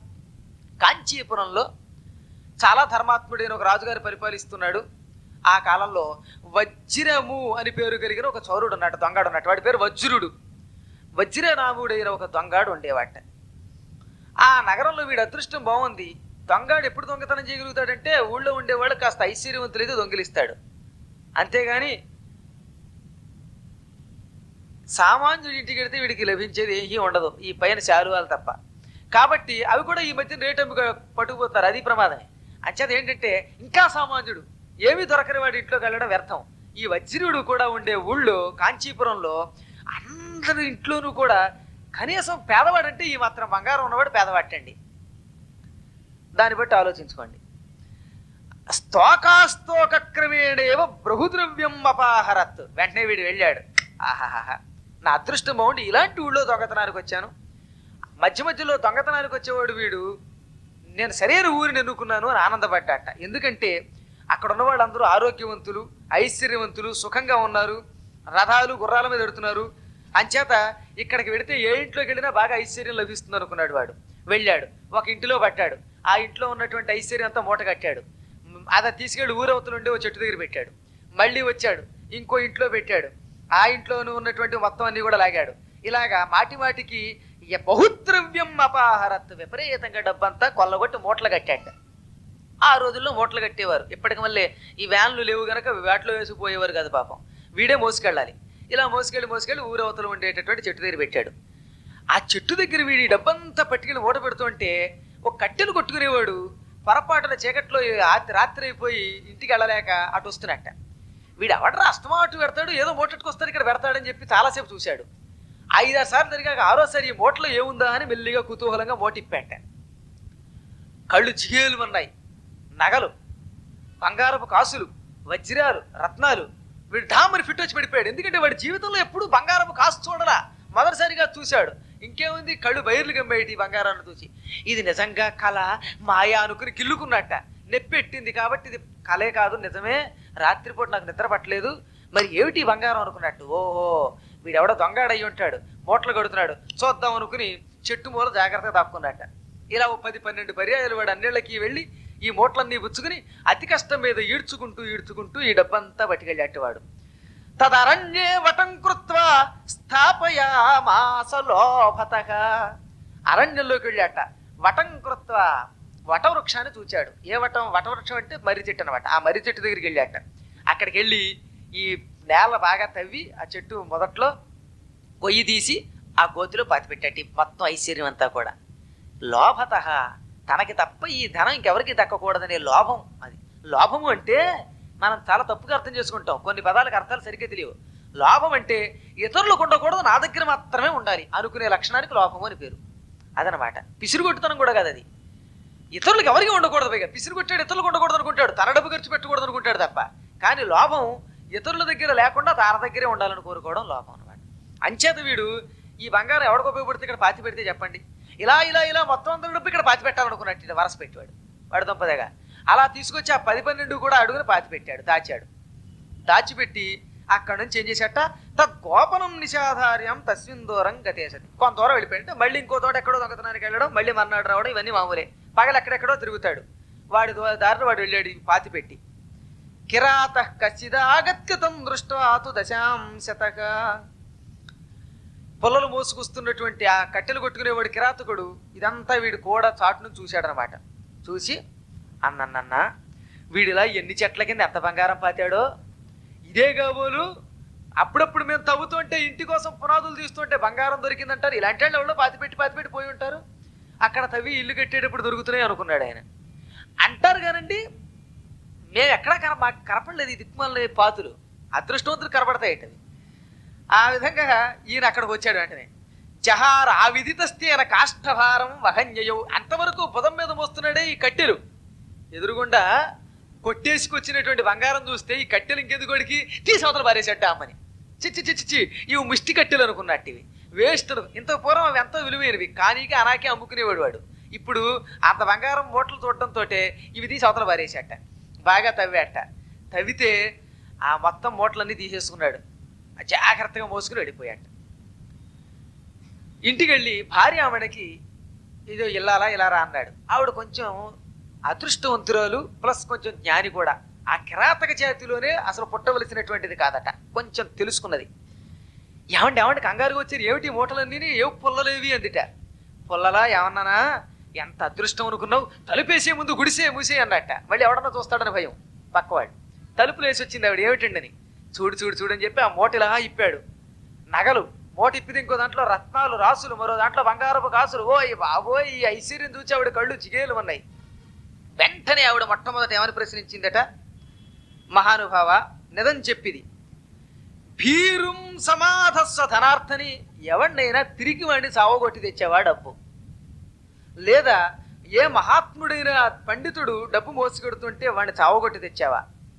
కాంచీపురంలో చాలా ధర్మాత్ముడైన ఒక రాజుగారు పరిపాలిస్తున్నాడు. ఆ కాలంలో వజ్రము అని పేరు కలిగిన ఒక చోరుడు ఉన్నట్టు, దొంగాడు ఉన్నట్టు, వాడి పేరు వజ్రుడు. వజ్రనాముడైన ఒక దొంగాడు ఉండేవాట. ఆ నగరంలో వీడి అదృష్టం బాగుంది. దొంగాడు ఎప్పుడు దొంగతనం చేయగలుగుతాడంటే ఊళ్ళో ఉండేవాళ్ళు కాస్త ఐశ్వర్యవంతులైతే దొంగిలిస్తాడు. అంతేగాని సామాన్యుడి ఇంటికి వెడితే వీడికి లభించేది ఏమీ ఉండదు, ఈ పైన శాలువాలు తప్ప. కాబట్టి అవి కూడా ఈ మధ్య రేటు అమ్మి పట్టుకుపోతారు, అది ప్రమాదమే. అంచేత ఏంటంటే ఇంకా సామాన్యుడు ఏమీ దొరకని వాడి ఇంట్లోకి వెళ్ళడం వ్యర్థం. ఈ వజ్రుడు కూడా ఉండే ఊళ్ళో కాంచీపురంలో అందరి ఇంట్లోనూ కూడా కనీసం పేదవాడంటే ఈ మాత్రం బంగారం ఉన్నవాడు పేదవాటండి. దాన్ని బట్టి ఆలోచించుకోండి. స్తోకాస్తోక క్రమేణేవ బహుద్రవ్యం అపాహరత్. వెంటనే వీడు వెళ్ళాడు, ఆహాహా నా అదృష్టం బాగుండి ఇలాంటి ఊళ్ళో దొంగతనానికి వచ్చాను. మధ్య మధ్యలో దొంగతనానికి వచ్చేవాడు వీడు, నేను సరైన ఊరిని ఎన్నుకున్నాను అని ఆనందపడ్డాట. ఎందుకంటే అక్కడ ఉన్న వాళ్ళందరూ ఆరోగ్యవంతులు, ఐశ్వర్యవంతులు, సుఖంగా ఉన్నారు, రథాలు గుర్రాల మీద ఎడుతున్నారు. అంచేత ఇక్కడికి వెడితే ఏ ఇంట్లోకి వెళ్ళినా బాగా ఐశ్వర్యం లభిస్తుంది అనుకున్నాడు వాడు. వెళ్ళాడు, ఒక ఇంటిలో పట్టాడు. ఆ ఇంట్లో ఉన్నటువంటి ఐశ్వర్యం అంతా మూట కట్టాడు. అది తీసుకెళ్ళి ఊరవతలు ఉండే ఓ చెట్టు దగ్గర పెట్టాడు. మళ్ళీ వచ్చాడు, ఇంకో ఇంట్లో పెట్టాడు. ఆ ఇంట్లోనూ ఉన్నటువంటి మొత్తం అన్ని కూడా లాగాడు. ఇలాగా మాటి మాటికి బహుద్రవ్యం అపాహరత్, విపరీతంగా డబ్బంతా కొల్లగొట్టి మూటలు కట్టాడు. ఆ రోజుల్లో మూటలు కట్టేవారు. ఇప్పటికి మళ్ళీ ఈ వ్యాన్లు లేవు గనక వాటిలో వేసుకుపోయేవారు కాదు పాపం, వీడే మోసుకెళ్ళాలి. ఇలా మోసుకెళ్ళి ఊరవతలు ఉండేటటువంటి చెట్టు దగ్గర పెట్టాడు. ఆ చెట్టు దగ్గర వీడి డబ్బంతా పట్టుకెళ్ళి మూట పెడుతుంటే ఒక కట్టెలు కొట్టుకునేవాడు పొరపాటున చీకట్లో రాత్రి అయిపోయి ఇంటికి వెళ్ళలేక అటు వస్తున్నట్ట. వీడు ఎవడరా అస్తమా అటు పెడతాడు, ఏదో మూటట్టుకొస్తాడు ఇక్కడ పెడతాడని చెప్పి చాలాసేపు చూశాడు. 5-6 సార్లు తిరిగాక 6వసారి ఈ మూటలో ఏముందా అని మెల్లిగా కుతూహలంగా మూటిప్పాట. కళ్ళు జిగేలు ఉన్నాయి, నగలు, బంగారపు కాసులు, వజ్రాలు, రత్నాలు. వీడు ఢామని ఫిట్ వచ్చి పడిపోయాడు. ఎందుకంటే వాడి జీవితంలో ఎప్పుడు బంగారపు కాసు చూడరా, మొదటిసారిగా చూశాడు. ఇంకేముంది, కళ్ళు బయర్లు గంబేటి బంగారాన్ని చూసి. ఇది నిజంగా కళ మాయా అనుకుని గిల్లుకున్నట్ట. నెప్పెట్టింది కాబట్టి ఇది కళే కాదు నిజమే, రాత్రిపూట నాకు నిద్ర పట్టలేదు, మరి ఏమిటి బంగారం అనుకున్నట్టు. ఓహో వీడెవడో దొంగాడయ్యి ఉంటాడు, మూటలు కడుతున్నాడు చూద్దాం అనుకుని చెట్టు మూల జాగ్రత్తగా దాక్కున్నట్ట. ఇలా 10-12 పర్యాయాలు వాడు అన్నిళ్ళకి వెళ్ళి ఈ మూటలన్నీ పుచ్చుకుని అతి కష్టం మీద ఈడ్చుకుంటూ ఈ డబ్బంతా పట్టుకెళ్ళేటవాడు. తదరణ్యే వటం కృత్వా స్థాపయామాస లోభతః. అరణ్యంలోకి వెళ్ళాట. వటం కృత్వా, వటవృక్షాన్ని చూచాడు. ఏ వటం? వటవృక్షం అంటే మర్రి చెట్టు అనమాట. ఆ మర్రి చెట్టు దగ్గరికి వెళ్ళాట. అక్కడికి వెళ్ళి ఈ నేల బాగా తవ్వి ఆ చెట్టు మొదట్లో గొయ్యి తీసి ఆ గోతిలో పాతిపెట్టాటి మొత్తం ఐశ్వర్యం అంతా కూడా. లోభతః, తనకి తప్ప ఈ ధనం ఇంకెవరికి దక్కకూడదనే లోభం. అది లోభము అంటే మనం చాలా తప్పుగా అర్థం చేసుకుంటాం, కొన్ని పదాలకు అర్థాలు సరిగ్గా తెలియవు. లోభం అంటే ఇతరులకు ఉండకూడదు, నా దగ్గర మాత్రమే ఉండాలి అనుకునే లక్షణానికి లోభము అని పేరు. అదనమాట. పిసిరుగొట్టుతనం కూడా కాదు అది. ఇతరులకు ఎవరికి ఉండకూడదు, పైగా పిసిరుగొట్టాడు ఇతరులకు ఉండకూడదు అనుకుంటాడు, తన డబ్బు ఖర్చు పెట్టకూడదు అనుకుంటాడు తప్ప. కానీ లోభం ఇతరుల దగ్గర లేకుండా తన దగ్గరే ఉండాలని కోరుకోవడం లోభం అనమాట. అంచేత వీడు ఈ బంగారం ఎవరికి ఉపయోగపడితే ఇక్కడ పాతి పెడితే చెప్పండి, ఇలా ఇలా ఇలా మొత్తం అందరి డబ్బు ఇక్కడ పాతి పెట్టాలనుకున్నట్టు వరస పెట్టాడు వాడు దొంపదగా. అలా తీసుకొచ్చి ఆ 10-12 కూడా అడుగుని పాతి పెట్టాడు, దాచాడు. దాచిపెట్టి అక్కడి నుంచి ఏం చేసేట, తద్గోపనం నిషాధార్యం తస్మిన్ దూరం గతేసరి. కొంత దూరం వెళ్ళిపోయింటే మళ్ళీ ఇంకో తోట ఎక్కడో దొంగతనానికి వెళ్ళడం, మళ్ళీ మర్నాడు రావడం, ఇవన్నీ మామూలే. పగలు ఎక్కడెక్కడో తిరుగుతాడు. వాడి దారిలో వాడు వెళ్ళాడు పాతి పెట్టి. కిరాత కచ్చిదాగత్యతం దృష్టాతు దశాంశతగా. పొలలు మోసుకొస్తున్నటువంటి ఆ కట్టెలు కొట్టుకునేవాడు కిరాతకుడు ఇదంతా వీడు కూడా చాటు నుంచి చూశాడనమాట. చూసి అన్నన్న వీడిలా ఎన్ని చెట్ల కింద ఎంత బంగారం పాతాడో, ఇదే కాబోలు అప్పుడప్పుడు మేము తవ్వుతుంటే ఇంటి కోసం పునాదులు తీస్తుంటే బంగారం దొరికిందంటారు, ఇలాంటి వాళ్ళు ఎవరో పాతిపెట్టి పోయి ఉంటారు, అక్కడ తవ్వి ఇల్లు కట్టేటప్పుడు దొరుకుతున్నాయి అనుకున్నాడు ఆయన. అంటారు కానండి, మేము ఎక్కడా మాకు కనపడలేదు ఈ దిక్కుమాల పాతులు, అదృష్టవంతులు కనపడతాయి అవి. ఆ విధంగా ఈయన అక్కడికి వచ్చాడు. వెంటనే జహార ఆ విదితస్థేన కాష్టభారం వహన్యయవు. అంతవరకు బుధం మీద మోస్తున్నాడే ఈ కట్టెలు. ఎదురుగుండా కొట్టేసుకొచ్చినటువంటి బంగారం చూస్తే ఈ కట్టెలు ఇంకెందుకొడికి తీసవతలు పారేసేట అమ్మని. చిచ్చి ఇవి ముష్టి కట్టెలు అనుకున్నట్టు, ఇవి వేస్ట్. ఇంత పూర్వం అవి ఎంతో విలువైనవి, కానీకి అనాకే అమ్ముకునేవాడు వాడు. ఇప్పుడు అంత బంగారం మూటలు చూడటంతో ఇవి తీసి అవతల పారేసేట. బాగా తవ్వేట. తవ్వితే ఆ మొత్తం మూటలన్నీ తీసేసుకున్నాడు. జాగ్రత్తగా మోసుకుని వెళ్ళిపోయాట. ఇంటికి వెళ్ళి భార్య ఆమెకి ఇదో ఇలా రా అన్నాడు. ఆవిడ కొంచెం అదృష్టవంతురాలు ప్లస్ కొంచెం జ్ఞాని కూడా. ఆ కిరాతక జాతిలోనే అసలు పుట్టవలసినటువంటిది కాదట, కొంచెం తెలుసుకున్నది. ఏమండి కంగారుగా వచ్చారు, ఏమిటి మూటలన్నీ ఏ పుల్లలేవి అందిట. పుల్లలా ఏమన్నానా, ఎంత అదృష్టం అనుకున్నావు, తలుపేసే ముందు గుడిసే మూసే అన్నట్ట. మళ్ళీ ఎవడన్నా చూస్తాడని భయం పక్కవాడు. తలుపులు వేసి వచ్చింది ఆవిడ. ఏమిటండి అని, చూడు అని చెప్పి ఆ మూట ఇలా ఇప్పాడు. నగలు మూట ఇప్పితే ఇంకో దాంట్లో రత్నాలు రాసులు, మరో దాంట్లో బంగారపు కాసులు. ఓయ్ బాబోయ్, ఈ ఐశ్వర్యం చూచి ఆవిడ కళ్ళు చిగేలు ఉన్నాయి. వెంటనే ఆవిడ మొట్టమొదట ఏమని ప్రశ్నించిందట, మహానుభావ నిజం చెప్పిది, భీరుం సమాధస్వ ధనార్థని, ఎవడినైనా తిరిగి వాడిని సావగొట్టి తెచ్చావా డబ్బు? లేదా ఏ మహాత్ముడైన పండితుడు డబ్బు మోసుకెడుతుంటే వాడిని చావగొట్టి తెచ్చావా?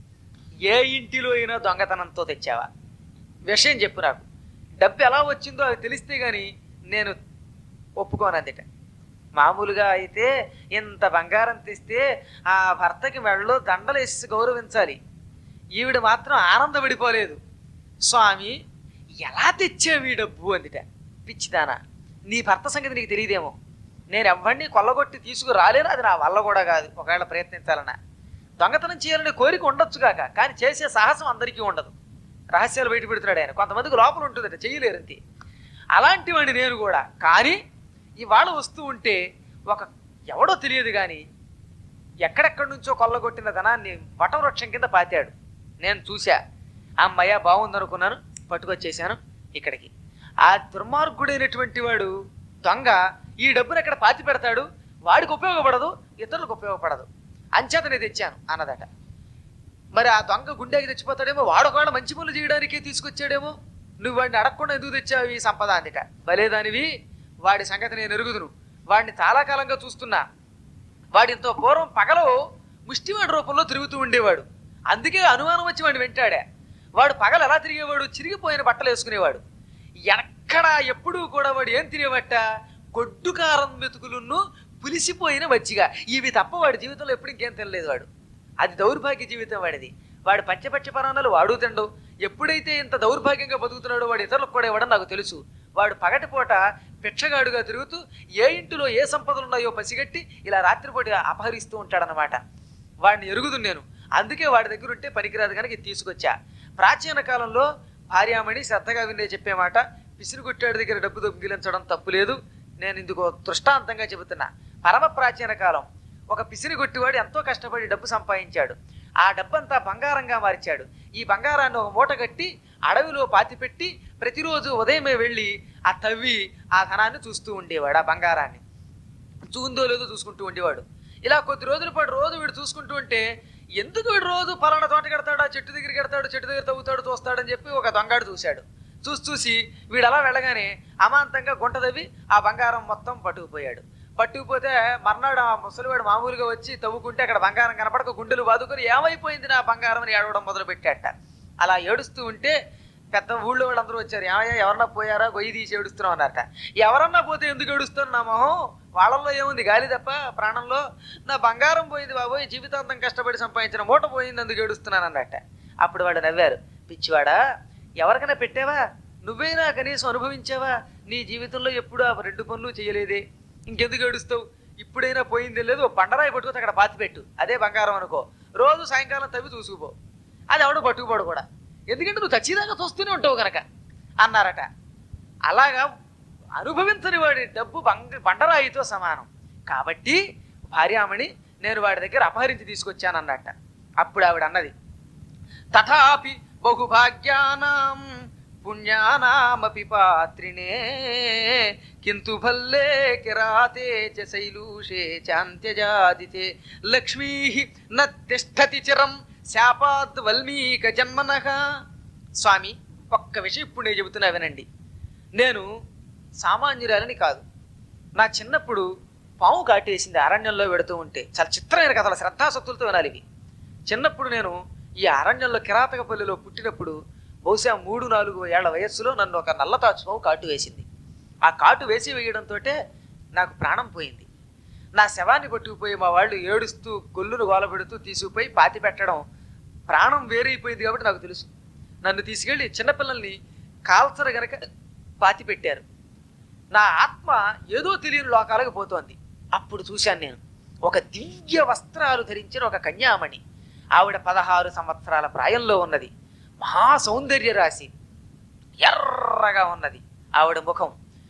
ఏ ఇంటిలో అయినా దొంగతనంతో తెచ్చావా? విషయం చెప్పు నాకు. డబ్బు ఎలా వచ్చిందో అది తెలిస్తే గాని నేను ఒప్పుకోనందిట. మామూలుగా అయితే ఇంత బంగారం తెస్తే ఆ భర్తకి మెడలో దండలేసి గౌరవించాలి. ఈవిడ మాత్రం ఆనందపడిపోలేదు. స్వామి ఎలా తెచ్చావు ఈ డబ్బు అందిట. పిచ్చిదానా, నీ భర్త సంగతి నీకు తెలియదేమో. నేను ఎవరిని కొల్లగొట్టి తీసుకురాలేను, అది నా వల్ల కూడా కాదు. ఒకవేళ ప్రయత్నించాలన్నా దొంగతనం చేయాలనే కోరిక ఉండొచ్చుగాక, కానీ చేసే సాహసం అందరికీ ఉండదు. రహస్యాలు బయట పెడుతున్నాడు ఆయన. కొంతమందికి లోపల ఉంటుందట, చేయలేరంతే. అలాంటి వాడిని నేను కూడా. కానీ ఇవాళ వస్తూ ఉంటే ఎవడో తెలియదు కానీ ఎక్కడెక్కడి నుంచో కొల్లగొట్టిన ధనాన్ని వటవృక్షం కింద పాతాడు. నేను చూశా, అమ్మయ్య బాగుందనుకున్నాను, పట్టుకొచ్చేసాను ఇక్కడికి. ఆ దుర్మార్గుడైనటువంటి వాడు దొంగ ఈ డబ్బును ఎక్కడ పాతి పెడతాడు, వాడికి ఉపయోగపడదు, ఇతరులకు ఉపయోగపడదు, అంచేతనే తెచ్చాను అన్నదట. మరి ఆ దొంగ గుండెకి తెచ్చిపోతాడేమో, వాడొకవేళ మంచి పనులు చేయడానికే తీసుకొచ్చాడేమో. నువ్వు వాడిని అడగకుండా ఎందుకు తెచ్చావు ఈ సంపద అందిట. భలేదానివి, వాడి సంగతి నేను ఎరుగుదును. వాడిని చాలా కాలంగా చూస్తున్నా. వాడింతో పూర్వం పగలో ముష్టివాడి రూపంలో తిరుగుతూ ఉండేవాడు. అందుకే అనుమానం వచ్చి వాడిని వెంటాడా. వాడు పగలు ఎలా తిరిగేవాడు, చిరిగిపోయిన బట్టలు వేసుకునేవాడు. ఎక్కడా ఎప్పుడూ కూడా వాడు ఏం తినేవట, గొడ్డు కారం మెతుకులున్ను పులిసిపోయిన మజ్జిగ, ఇవి తప్ప వాడి జీవితంలో ఎప్పుడు ఇంకేం తినలేదు వాడు. అది దౌర్భాగ్య జీవితం వాడిది. వాడు పంచపక్ష పరాణాలు వాడు తిండు. ఎప్పుడైతే ఇంత దౌర్భాగ్యంగా బతుకుతున్నాడో వాడు ఇతరులకు కూడా ఇవ్వడం నాకు తెలుసు. వాడు పగటిపూట పిచ్చగాడుగా తిరుగుతూ ఏ ఇంటిలో ఏ సంపదలు ఉన్నాయో పసిగట్టి ఇలా రాత్రిపూట అపహరిస్తూ ఉంటాడనమాట. వాడిని ఎరుగుదు నేను. అందుకే వాడి దగ్గర ఉంటే పనికిరాదు కనుక ఇది తీసుకొచ్చా. ప్రాచీన కాలంలో భార్యామణి శ్రద్ధగా వినే చెప్పే మాట, పిసిరుగొట్టాడి దగ్గర డబ్బు దొంగిలించడం తప్పులేదు. నేను ఇందుకో దృష్టాంతంగా చెబుతున్నా. పరమ ప్రాచీన కాలం ఒక పిసిరిగొట్టివాడు ఎంతో కష్టపడి డబ్బు సంపాదించాడు. ఆ డబ్బంతా బంగారంగా మార్చాడు. ఈ బంగారాన్ని ఒక మూట కట్టి అడవిలో పాతిపెట్టి ప్రతిరోజు ఉదయమే వెళ్ళి ఆ తవ్వి ఆ ధనాన్ని చూస్తూ ఉండేవాడు. ఆ బంగారాన్ని ఉందో లేదో చూసుకుంటూ ఉండేవాడు. ఇలా కొద్ది రోజుల పాటు రోజు వీడు చూసుకుంటూ ఉంటే ఎందుకు వీడు రోజు పలానా తోట కడతాడు, చెట్టు దగ్గరికి కడతాడు, చెట్టు దగ్గర తవ్వుతాడు, చూస్తాడని చెప్పి ఒక దొంగాడు చూశాడు. చూసి వీడు అలా వెళ్ళగానే అమాంతంగా గుంట తవ్వి ఆ బంగారం మొత్తం పట్టుకుపోయాడు. పట్టుకుపోతే మర్నాడు ఆ ముసలివాడు మామూలుగా వచ్చి తవ్వుకుంటే అక్కడ బంగారం కనపడక గుండెలు బాదుకొని ఏమైపోయింది నా బంగారం అని ఏడవడం మొదలు పెట్టాట. అలా ఏడుస్తూ ఉంటే పెద్ద ఊళ్ళో వాళ్ళందరూ వచ్చారు. ఏమయ్యా ఎవరన్నా పోయారా, గొయ్యి తీసి ఏడుస్తున్నావు అన్నట్ట. ఎవరన్నా పోతే ఎందుకు ఏడుస్తాను నా మొహం, వాళ్ళల్లో ఏముంది గాలి తప్ప ప్రాణంలో, నా బంగారం పోయింది బాబోయ్, జీవితాంతం కష్టపడి సంపాదించిన మూట పోయింది అందుకు ఏడుస్తున్నాను అన్నట్ట. అప్పుడు వాడు నవ్వారు. పిచ్చివాడా, ఎవరికైనా పెట్టావా, నువ్వైనా కనీసం అనుభవించావా, నీ జీవితంలో ఎప్పుడు ఆ 2 పనులు చేయలేదే, ఇంకెందుకు ఏడుస్తావు, ఇప్పుడైనా పోయింది లేదు, బండరాయి పట్టుకొచ్చి అక్కడ పాతిపెట్టు, అదే బంగారం అనుకో, రోజు సాయంకాలం తవ్వి చూసుకుపో, అది ఎవడో పట్టుకుపోడు కూడా, ఎందుకంటే నువ్వు ఖచ్చితంగా చూస్తూనే ఉంటావు కనుక అన్నారట. అలాగా అనుభవించని వాడి డబ్బు బండరాయితో సమానం కాబట్టి భార్యామణి నేను వాడి దగ్గర అపహరించి తీసుకొచ్చానన్నట్ట. అప్పుడు ఆవిడ అన్నది, తథాపి బహుభాగ్యానాం పుణ్యానామపి పాత్రినే కింతు భల్లే కిరాతే చ శైలూషే చాంత్యజాదితే లక్ష్మీ న తిష్టతి చిరం శాపాద్ వల్మీక జన్మనః. స్వామి, ఒక్క విషయం ఇప్పుడు నేను చెబుతున్నా వినండి. నేను సామాన్యురాలని కాదు. నా చిన్నప్పుడు పాము కాటేసింది అరణ్యంలో వెడుతూ ఉంటే. చాలా చిత్రమైన కథలు, శ్రద్ధాశక్తులతో వినాలి ఇవి. చిన్నప్పుడు నేను ఈ అరణ్యంలో కిరాతకపల్లిలో పుట్టినప్పుడు బహుశా 3-4 ఏళ్ల వయస్సులో నన్ను ఒక నల్లతాచు పాము కాటు వేసింది. ఆ కాటు వేయడంతో నాకు ప్రాణం పోయింది. నా శవాన్ని పట్టుకుపోయి మా వాళ్ళు ఏడుస్తూ గొల్లును గోలబెడుతూ తీసుకుపోయి పాతి పెట్టడం, ప్రాణం వేరైపోయింది కాబట్టి నాకు తెలుసు. నన్ను తీసుకెళ్ళి చిన్నపిల్లల్ని కాల్చర గనక పాతి పెట్టారు. నా ఆత్మ ఏదో తెలియని లోకాలకు పోతోంది. అప్పుడు చూశాను నేను ఒక దివ్య వస్త్రాలు ధరించిన ఒక కన్యామణి. ఆవిడ 16 సంవత్సరాల ప్రాయంలో ఉన్నది. మహా సౌందర్య రాశి, ఎర్రగా ఉన్నది ఆవిడ ముఖం.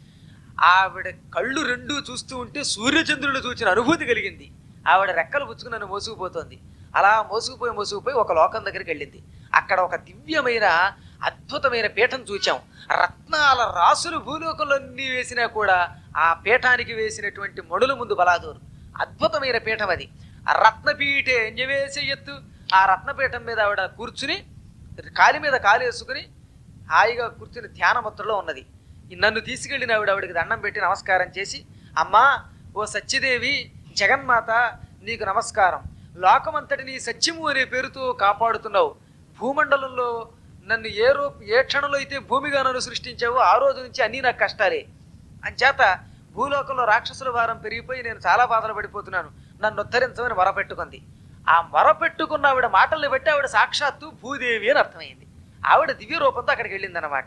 ఆవిడ కళ్ళు 2 చూస్తూ ఉంటే సూర్యచంద్రుడు చూసిన అనుభూతి కలిగింది. ఆవిడ రెక్కలు పుచ్చుకుని నన్ను మోసుకుపోతోంది. అలా మోసుకుపోయి ఒక లోకం దగ్గరికి వెళ్ళింది. అక్కడ ఒక దివ్యమైన అద్భుతమైన పీఠం చూచాం. రత్నాల రాసులు భూలోకంలో అన్ని వేసినా కూడా ఆ పీఠానికి వేసినటువంటి మణుల ముందు బలాదూరు. అద్భుతమైన పీఠం అది. ఆ రత్నపీఠే ఎంజవేసే ఎత్తు. ఆ రత్నపీఠం మీద ఆవిడ కూర్చుని కాలి మీద కాలు వేసుకుని హాయిగా కూర్చుని ధ్యానమత్తులో ఉన్నది. నన్ను తీసుకెళ్ళిన ఆవిడకి దండం పెట్టి నమస్కారం చేసి, అమ్మా ఓ సత్యదేవి జగన్మాత, నీకు నమస్కారం. లోకమంతటిని సత్యము అనే పేరుతో కాపాడుతున్నావు. భూమండలంలో నన్ను ఏ క్షణంలో అయితే భూమిగా నన్ను సృష్టించావో ఆ రోజు నుంచి అన్నీ నాకు కష్టాలే. అంచేత భూలోకంలో రాక్షసుల భారం పెరిగిపోయి నేను చాలా బాధలు పడిపోతున్నాను, నన్ను ఉద్ధరించమని మొరపెట్టుకుంది. ఆ మొరపెట్టుకున్న ఆవిడ మాటల్ని బట్టి ఆవిడ సాక్షాత్తు భూదేవి అని అర్థమైంది. ఆవిడ దివ్య రూపంతో అక్కడికి వెళ్ళిందనమాట.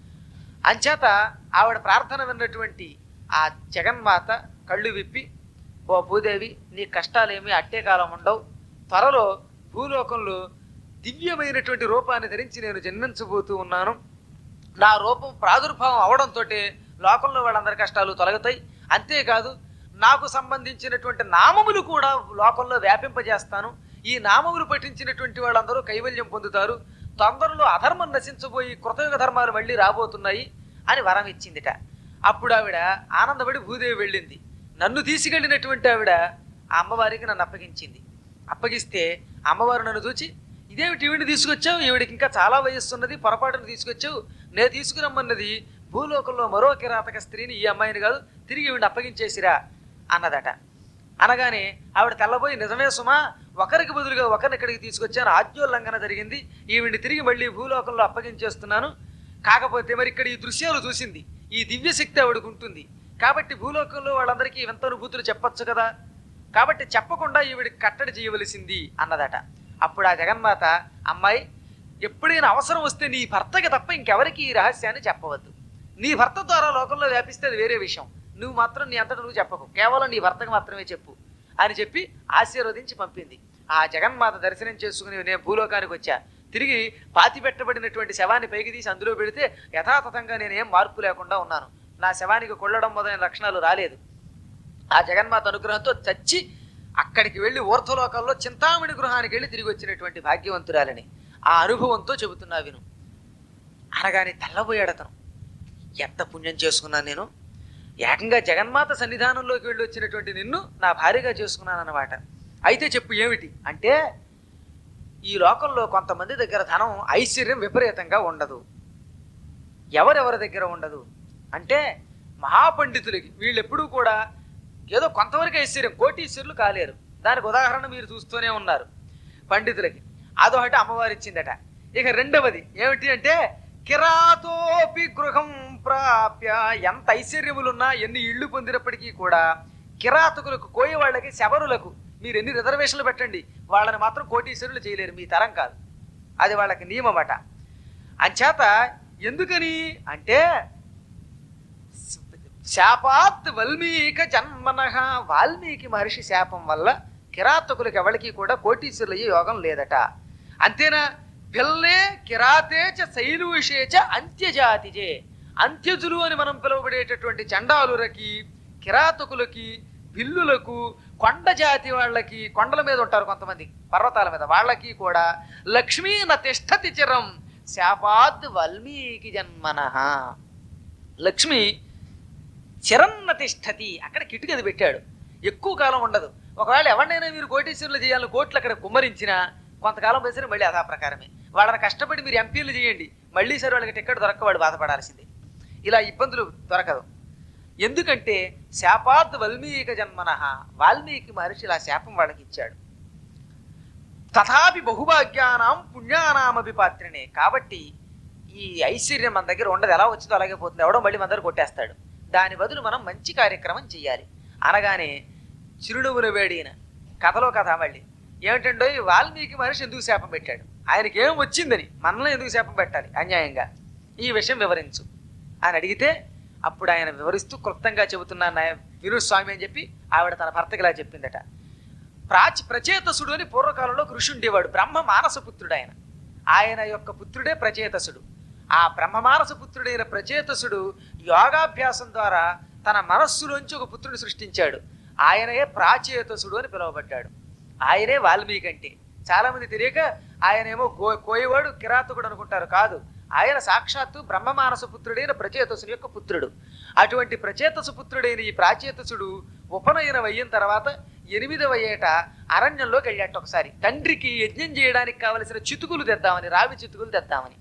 అంచేత ఆవిడ ప్రార్థన విన్నటువంటి ఆ జగన్మాత కళ్ళు విప్పి, ఓ భూదేవి, నీ కష్టాలేమీ అట్టే కాలం ఉండవు, త్వరలో భూలోకంలో దివ్యమైనటువంటి రూపాన్ని ధరించి నేను జన్మించబోతూ ఉన్నాను. నా రూపం ప్రాదుర్భావం అవడంతో లోకంలో వాళ్ళందరి కష్టాలు తొలగుతాయి. అంతేకాదు నాకు సంబంధించినటువంటి నామములు కూడా లోకంలో వ్యాపింపజేస్తాను. ఈ నామములు పఠించినటువంటి వాళ్ళందరూ కైవల్యం పొందుతారు. తొందరలో అధర్మం నశించబోయి కృతయుగ ధర్మాలు మళ్ళీ రాబోతున్నాయి అని వరం ఇచ్చిందిట. అప్పుడు ఆవిడ ఆనందపడి భూదేవి వెళ్ళింది. నన్ను తీసుకెళ్ళినటువంటి ఆవిడ ఆ అమ్మవారికి నన్ను అప్పగించింది. అప్పగిస్తే అమ్మవారు నన్ను చూచి, ఇదేమిటి ఈవిడిని తీసుకొచ్చావు, ఈవిడికి ఇంకా చాలా వయస్సు ఉన్నది, పొరపాటును తీసుకొచ్చావు, నేను తీసుకురమ్మన్నది భూలోకంలో మరో కిరాతక స్త్రీని, ఈ అమ్మాయిని కాదు, తిరిగి ఈవిడిని అప్పగించేసిరా అన్నదట. అనగానే ఆవిడ తెల్లబోయి, నిజమే సుమా, ఒకరికి బదులుగా ఒకరిని ఇక్కడికి తీసుకొచ్చాను, ఆజ్ఞోల్లంఘన జరిగింది, ఈవిడిని తిరిగి మళ్ళీ భూలోకంలో అప్పగించేస్తున్నాను. కాకపోతే మరి ఇక్కడ ఈ దృశ్యాలు చూసింది, ఈ దివ్యశక్తి ఆవిడకు ఉంటుంది కాబట్టి భూలోకంలో వాళ్ళందరికీ వింత అనుభూతులు చెప్పచ్చు కదా, కాబట్టి చెప్పకుండా ఈవిడికి కట్టడి చేయవలసింది అన్నదట. అప్పుడు ఆ జగన్మాత, అమ్మాయి, ఎప్పుడైనా అవసరం వస్తే నీ భర్తకి తప్ప ఇంకెవరికి ఈ రహస్యాన్ని చెప్పవద్దు. నీ భర్త ద్వారా లోకంలో వ్యాపిస్తే అది వేరే విషయం, నువ్వు మాత్రం నీ అంతటా నువ్వు చెప్పకు, కేవలం నీ భర్తకు మాత్రమే చెప్పు అని చెప్పి ఆశీర్వదించి పంపింది. ఆ జగన్మాత దర్శనం చేసుకుని నేను భూలోకానికి వచ్చా. తిరిగి పాతి పెట్టబడినటువంటి శవాన్ని పైకి తీసి అందులో పెడితే యథాతథంగా నేనేం మార్పు లేకుండా ఉన్నాను. నా శవానికి కొల్లడం మొదలైన లక్షణాలు రాలేదు. ఆ జగన్మాత అనుగ్రహంతో చచ్చి అక్కడికి వెళ్ళి ఊర్ధ్వలోకంలో చింతామణి గృహానికి వెళ్ళి తిరిగి వచ్చినటువంటి భాగ్యవంతురాలని ఆ అనుభవంతో చెబుతున్నా విను. అనగానే తెల్లబోయాడు అతను. ఎంత పుణ్యం చేసుకున్నాను నేను, ఏకంగా జగన్మాత సన్నిధానంలోకి వెళ్ళి వచ్చినటువంటి నిన్ను నా భార్యగా చేసుకున్నాను అన్నమాట. అయితే చెప్పు ఏమిటి అంటే, ఈ లోకంలో కొంతమంది దగ్గర ధనం ఐశ్వర్యం విపరీతంగా ఉండదు. ఎవరెవరి దగ్గర ఉండదు అంటే మహాపండితులకి. వీళ్ళు ఎప్పుడూ కూడా ఏదో కొంతవరకు ఐశ్వర్యం, కోటీశ్వరులు కాలేరు. దానికి ఉదాహరణ మీరు చూస్తూనే ఉన్నారు పండితులకి. అదొకటి అమ్మవారు ఇచ్చిందట. ఇక రెండవది ఏమిటి అంటే, కిరాతోపి గృహం ప్రాప్య. ఎంత ఐశ్వర్యములున్నా, ఎన్ని ఇళ్ళు పొందినప్పటికీ కూడా కిరాతకులకు, కోయ వాళ్ళకి, శబరులకు మీరు ఎన్ని రిజర్వేషన్లు పెట్టండి, వాళ్ళని మాత్రం కోటీశ్వరులు చేయలేరు. మీ తరం కాదు, అది వాళ్ళకి నియమమట. అంచేత ఎందుకని అంటే, శాపాత్ వాల్మీకి జన్మనః. వాల్మీకి మహర్షి శాపం వల్ల కిరాతకులకు ఎవరికి కూడా కోటీశ్వరులు అయ్యే యోగం లేదట. అంతేనా, పిల్లే కిరాతేచ శైలూషేచ అంత్యజాతిజే. అంత్యజులు అని మనం పిలువబడేటటువంటి చండాలులకి, కిరాతకులకి, బిల్లులకు, కొండ జాతి వాళ్ళకి, కొండల మీద ఉంటారు కొంతమంది, పర్వతాల మీద, వాళ్ళకి కూడా లక్ష్మీ నతిష్ఠతి చిరం శాపాద్ వాల్మీకి జన్మనః. లక్ష్మి చిరన్నతిష్ఠతి, అక్కడ కిటికది పెట్టాడు, ఎక్కువ కాలం ఉండదు. ఒకవేళ ఎవరినైనా మీరు కోటీశ్వరులు చేయాలని కోట్లు అక్కడ కుమ్మరించినా కొంతకాలం పోయిన మళ్ళీ అదా ప్రకారమే. వాళ్ళని కష్టపడి మీరు ఎంపీలు చేయండి, మళ్ళీ సరే వాళ్ళకి టికెట్ దొరక్క వాడు బాధపడాల్సిందే. ఇలా ఇబ్బందులు దొరకదు. ఎందుకంటే శాపాద్ వాల్మీకి జన్మనః, వాల్మీకి మహర్షి ఇలా శాపం వాళ్ళకి ఇచ్చాడు. తథాపి బహుభాగ్యానాం పుణ్యానామపి పాత్రనే. కాబట్టి ఈ ఐశ్వర్యం మన దగ్గర ఉండదు, ఎలా వచ్చిందో అలాగే పోతుంది, ఎవడో మళ్ళీ మన దగ్గర కొట్టేస్తాడు. దాని బదులు మనం మంచి కార్యక్రమం చెయ్యాలి అనగానే చిరునవ్వుల వేడిన కథలో కథ మళ్ళీ ఏమిటండో, వాల్మీకి మహర్షి ఎందుకు శాపం పెట్టాడు, ఆయనకి ఏం వచ్చిందని మనల్ని ఎందుకు శాపం పెట్టాలి అన్యాయంగా, ఈ విషయం వివరించు అని అడిగితే అప్పుడు ఆయన వివరిస్తూ క్లుప్తంగా చెబుతున్నాను విను స్వామి అని చెప్పి ఆవిడ తన భర్తకి ఇలా చెప్పిందట. ప్రచేతసుడు అని పూర్వకాలంలో ఋషి ఉండేవాడు, బ్రహ్మ మానసపుత్రుడు. ఆయన యొక్క పుత్రుడే ప్రచేతసుడు. ఆ బ్రహ్మమానస పుత్రుడైన ప్రచేతసుడు యోగాభ్యాసం ద్వారా తన మనస్సులోంచి ఒక పుత్రుడిని సృష్టించాడు. ఆయనే ప్రాచేతసుడు అని పిలువబడ్డాడు. ఆయనే వాల్మీకి అంటే. చాలా మంది తెలియక ఆయనేమో కోయవాడు, కిరాతకుడు అనుకుంటారు. కాదు, ఆయన సాక్షాత్తు బ్రహ్మమానస పుత్రుడైన ప్రచేతసుని యొక్క పుత్రుడు. అటువంటి ప్రచేతసు పుత్రుడైన ఈ ప్రాచేతసుడు ఉపనయనం అయిన తర్వాత 8వ ఏట అరణ్యంలోకి వెళ్ళాట. ఒకసారి తండ్రికి యజ్ఞం చేయడానికి కావలసిన చితుకులు తెద్దామని, రావి చితుకులు తెద్దామని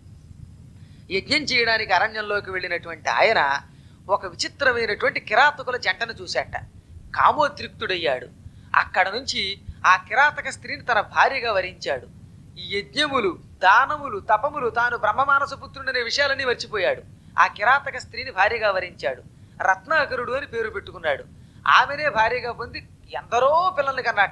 యజ్ఞం చేయడానికి అరణ్యంలోకి వెళ్ళినటువంటి ఆయన ఒక విచిత్రమైనటువంటి కిరాతకుల జంటను చూశాట. కామోద్రిక్తుడయ్యాడు. అక్కడ నుంచి ఆ కిరాతక స్త్రీని తన భార్యగా వరించాడు. ఈ యజ్ఞములు, దానములు, తపములు, తాను బ్రహ్మమానస పుత్రుడు అనే విషయాలన్నీ మర్చిపోయాడు. ఆ కిరాతక స్త్రీని భార్యగా వరించాడు. రత్నాకరుడు అని పేరు పెట్టుకున్నాడు. ఆమెనే భార్యగా పొంది ఎందరో పిల్లల్ని కన్నట్ట.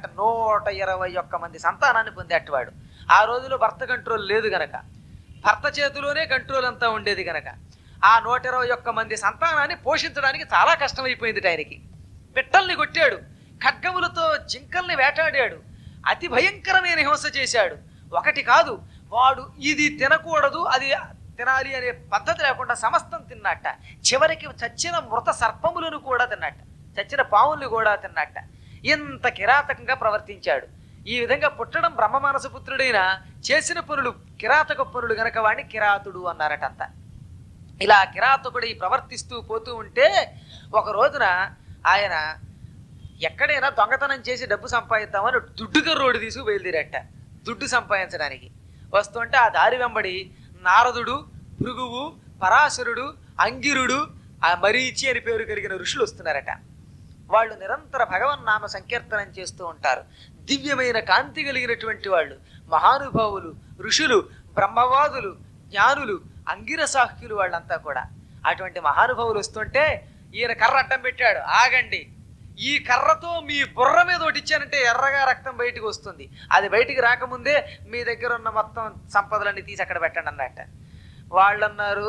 121 మంది సంతానాన్ని పొందేటవాడు. ఆ రోజులో భర్త కంట్రోల్ లేదు గనక, భర్త చేతిలోనే కంట్రోల్ అంతా ఉండేది గనక ఆ 121 మంది సంతానాన్ని పోషించడానికి చాలా కష్టమైపోయింది ఆయనకి. పిట్టల్ని కొట్టాడు, ఖడ్గములతో జింకల్ని వేటాడాడు, అతి భయంకరమైన హింస చేశాడు. ఒకటి కాదు, వాడు ఇది తినకూడదు అది తినాలి అనే పద్ధతి లేకుండా సమస్తం తిన్నట్ట. చివరికి చచ్చిన మృత సర్పములను కూడా తిన్నట్ట, చచ్చిన పాముల్ని కూడా తిన్నట్ట. ఇంత కిరాతకంగా ప్రవర్తించాడు. ఈ విధంగా పుట్టడం బ్రహ్మమానస పుత్రుడైన చేసిన పనులు కిరాతక పనులు గనక వాడిని కిరాతుడు అన్నారటంత. ఇలా కిరాతకుడు ప్రవర్తిస్తూ పోతూ ఉంటే ఒక రోజున ఆయన ఎక్కడైనా దొంగతనం చేసి డబ్బు సంపాదిద్దామని దుడ్డుగా రోడ్డు తీసుకు బయలుదేరట. దుడ్డు సంపాదించడానికి వస్తుంటే ఆ దారి వెంబడి నారదుడు, భృగువు, పరాశరుడు, అంగిరుడు, ఆ మరీచి అని పేరు కలిగిన ఋషులు వస్తున్నారట. వాళ్ళు నిరంతర భగవన్నామ సంకీర్తనం చేస్తూ ఉంటారు. దివ్యమైన కాంతి కలిగినటువంటి వాళ్ళు, మహానుభావులు, ఋషులు, బ్రహ్మవాదులు, జ్ఞానులు, అంగిరసాఖ్యులు, వాళ్ళంతా కూడా. అటువంటి మహానుభావులు వస్తుంటే ఈయన కర్ర అడ్డం పెట్టాడు. ఆగండి, ఈ కర్రతో మీ బుర్ర మీద ఒకటి ఇచ్చానంటే ఎర్రగా రక్తం బయటికి వస్తుంది, అది బయటికి రాకముందే మీ దగ్గర ఉన్న మొత్తం సంపదలన్నీ తీసి అక్కడ పెట్టండి అన్నట్ట. వాళ్ళన్నారు,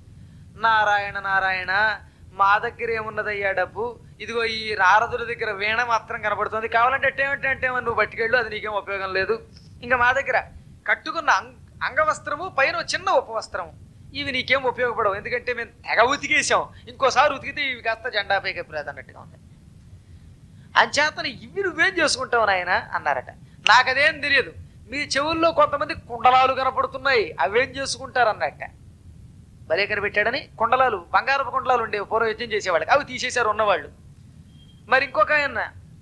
నారాయణ నారాయణ, మా దగ్గర ఏమున్నదయ్యా డబ్బు, ఇదిగో ఈ నారదుల దగ్గర వీణ మాత్రం కనబడుతుంది, కావాలంటే అంటే నువ్వు పట్టుకెళ్ళు, అది నీకేం ఉపయోగం లేదు. ఇంకా మా దగ్గర కట్టుకున్న అంగవస్త్రము, పైన చిన్న ఉపవస్త్రము, ఇవి నీకేం ఉపయోగపడవు, ఎందుకంటే మేము తెగ ఉతికేసాం, ఇంకోసారి ఉతికితే ఇవి కాస్త జెండా పైకి ఎప్పుడేది అన్నట్టుగా ఉంది. అంచేతను ఇవి నువ్వేం చేసుకుంటావు నాయన అన్నారట. నాకదేం తెలియదు, మీ చెవుల్లో కొంతమంది కుండలాలు కనపడుతున్నాయి, అవేం చేసుకుంటారు అన్నట్ట. భలే కనిపెట్టాడని కుండలాలు, బంగారపు కుండలాలు ఉండేవి పూర్వం యజ్ఞం చేసేవాళ్ళకి, అవి తీసేశారు ఉన్నవాళ్ళు. మరి ఇంకొక ఆయన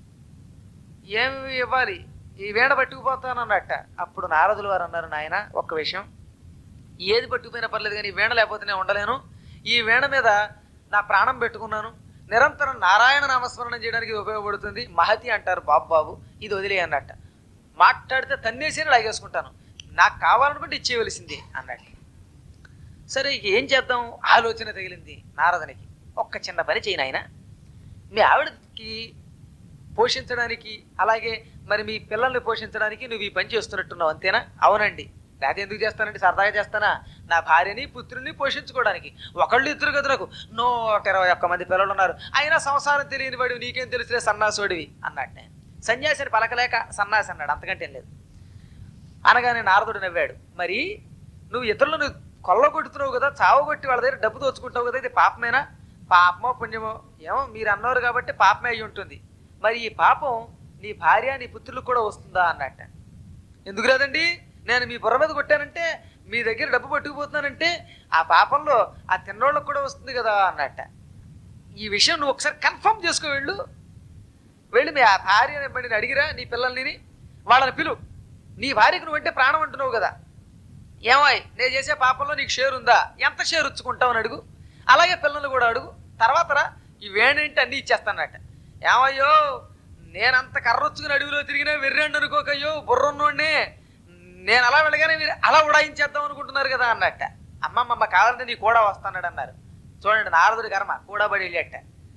ఏమి ఇవ్వాలి, ఈ వీణ పట్టుకుపోతానన్నట్ట. అప్పుడు నారదులు వారు అన్నారు, నాయన ఒక్క విషయం, ఏది పట్టుకుపోయినా పర్లేదు కానీ ఈ వీణ లేకపోతే నేను ఉండలేను, ఈ వీణ మీద నా ప్రాణం పెట్టుకున్నాను, నిరంతరం నారాయణ నామస్మరణం చేయడానికి ఇది ఉపయోగపడుతుంది, మహతి అంటారు బాబు, ఇది వదిలే అన్నట్ట. మాట్లాడితే తన్నేసి లాగేసుకుంటాను, నాకు కావాలనుకుంటే ఇచ్చేయవలసింది అన్నట్టు. సరే ఇక ఏం చేద్దాం ఆలోచన తగిలింది నారదునికి. ఒక్క చిన్న పని చేయను ఆయన, మీ ఆవిడకి పోషించడానికి అలాగే మరి మీ పిల్లల్ని పోషించడానికి నువ్వు ఈ పని చేస్తున్నట్టున్నావు అంతేనా? అవునండి. లేకపోతే ఎందుకు చేస్తానండి, సరదాగా చేస్తానా, నా భార్యని పుత్రుల్ని పోషించుకోవడానికి. ఒకళ్ళు ఇద్దరు కదా, నాకు 121 మంది పిల్లలు ఉన్నారు, అయినా సంసారం తెలియని వాడివి, నీకేం తెలుసులే సన్నాసుడివి అన్నట్టే. సన్యాసిని పలకలేక సన్నాసి అన్నాడు, అంతకంటే ఏం లేదు. అనగానే నారదుడు నవ్వాడు, మరి నువ్వు ఇతరులను కొల్లగొట్టుతున్నావు కదా, చావగొట్టి వాళ్ళ దగ్గర డబ్బు దోచుకుంటావు కదా, ఇది పాపమేనా? పాపమో పుణ్యమో ఏమో మీరు అన్నారు కాబట్టి పాపమే అయి ఉంటుంది. మరి ఈ పాపం నీ భార్య నీ పుత్రులకు కూడా వస్తుందా అన్నట్ట. ఎందుకు రాదండి, నేను మీ బుర్ర మీద కొట్టానంటే, మీ దగ్గర డబ్బు పట్టుకుపోతున్నానంటే ఆ పాపంలో ఆ తిన్నోళ్ళకు కూడా వస్తుంది కదా అన్నట్ట. ఈ విషయం నువ్వు ఒకసారి కన్ఫర్మ్ చేసుకో, వెళ్ళి మీ ఆ భార్యని బండిని అడిగిరా, నీ పిల్లల్ని వాళ్ళని పిలు, నీ భార్యకు నువ్వంటే ప్రాణం అంటున్నావు కదా, ఏమాయ్ నేను చేసే పాపంలో నీకు షేర్ ఉందా, ఎంత షేర్ ఉచ్చుకుంటావు అని అడుగు, అలాగే పిల్లల్ని కూడా అడుగు, తర్వాత రా ఈ వేణేంటి అన్నీ ఇచ్చేస్తానట. ఏమయ్యో నేనంత కర్రొచ్చుకుని అడవిలో తిరిగినా వెర్రండి అనుకోకయ్యో, బుర్రన్నోడ్నే, నేను అలా వెళ్ళగానే మీరు అలా ఉడాయించేద్దాం అనుకుంటున్నారు కదా అన్నట్ట. అమ్మమ్మ కావాలంటే నీ కూడా వస్తాడు అన్నారు. చూడండి నారదుడి కర్మ, కూడా పడి వెళ్ళాట.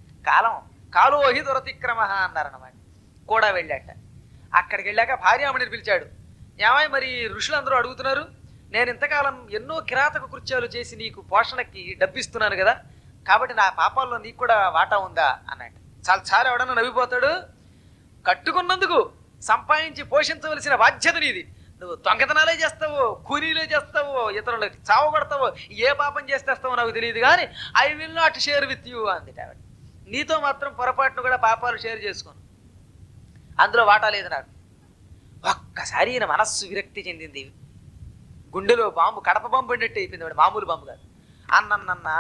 కాలోహి దురతిక్రమ అన్నారన్నమాట. కూడా వెళ్ళాట. అక్కడికి వెళ్ళాక భార్యామణిని పిలిచాడు. ఏమై మరి ఋషులందరూ అడుగుతున్నారు, నేను ఇంతకాలం ఎన్నో కిరాతక కృత్యాలు చేసి నీకు పోషణకి డబ్బిస్తున్నాను కదా, కాబట్టి నా పాపాల్లో నీకు కూడా వాటా ఉందా అన్నట్టు. చాలా ఎవడన్నా నవ్విపోతాడు, కట్టుకున్నందుకు సంపాదించి పోషించవలసిన బాధ్యత నీది, నువ్వు దొంగతనాలే చేస్తావు, కూలీలే చేస్తావు, ఇతరులకు చావగొడతావు, ఏ పాపం చేస్తేస్తావో నాకు తెలియదు కానీ I will not share with you అంది ఆవిడ. నీతో మాత్రం పొరపాటును కూడా పాపాలు షేర్ చేసుకోను, అందులో వాటా లేదు నాకు. ఒక్కసారి ఈయన మనస్సు విరక్తి చెందింది. గుండెలో బాంబు, కడప బాంబు పడినట్టు అయిపోయింది. వాడు మామూలు బాంబు కాదు. అన్నన్నా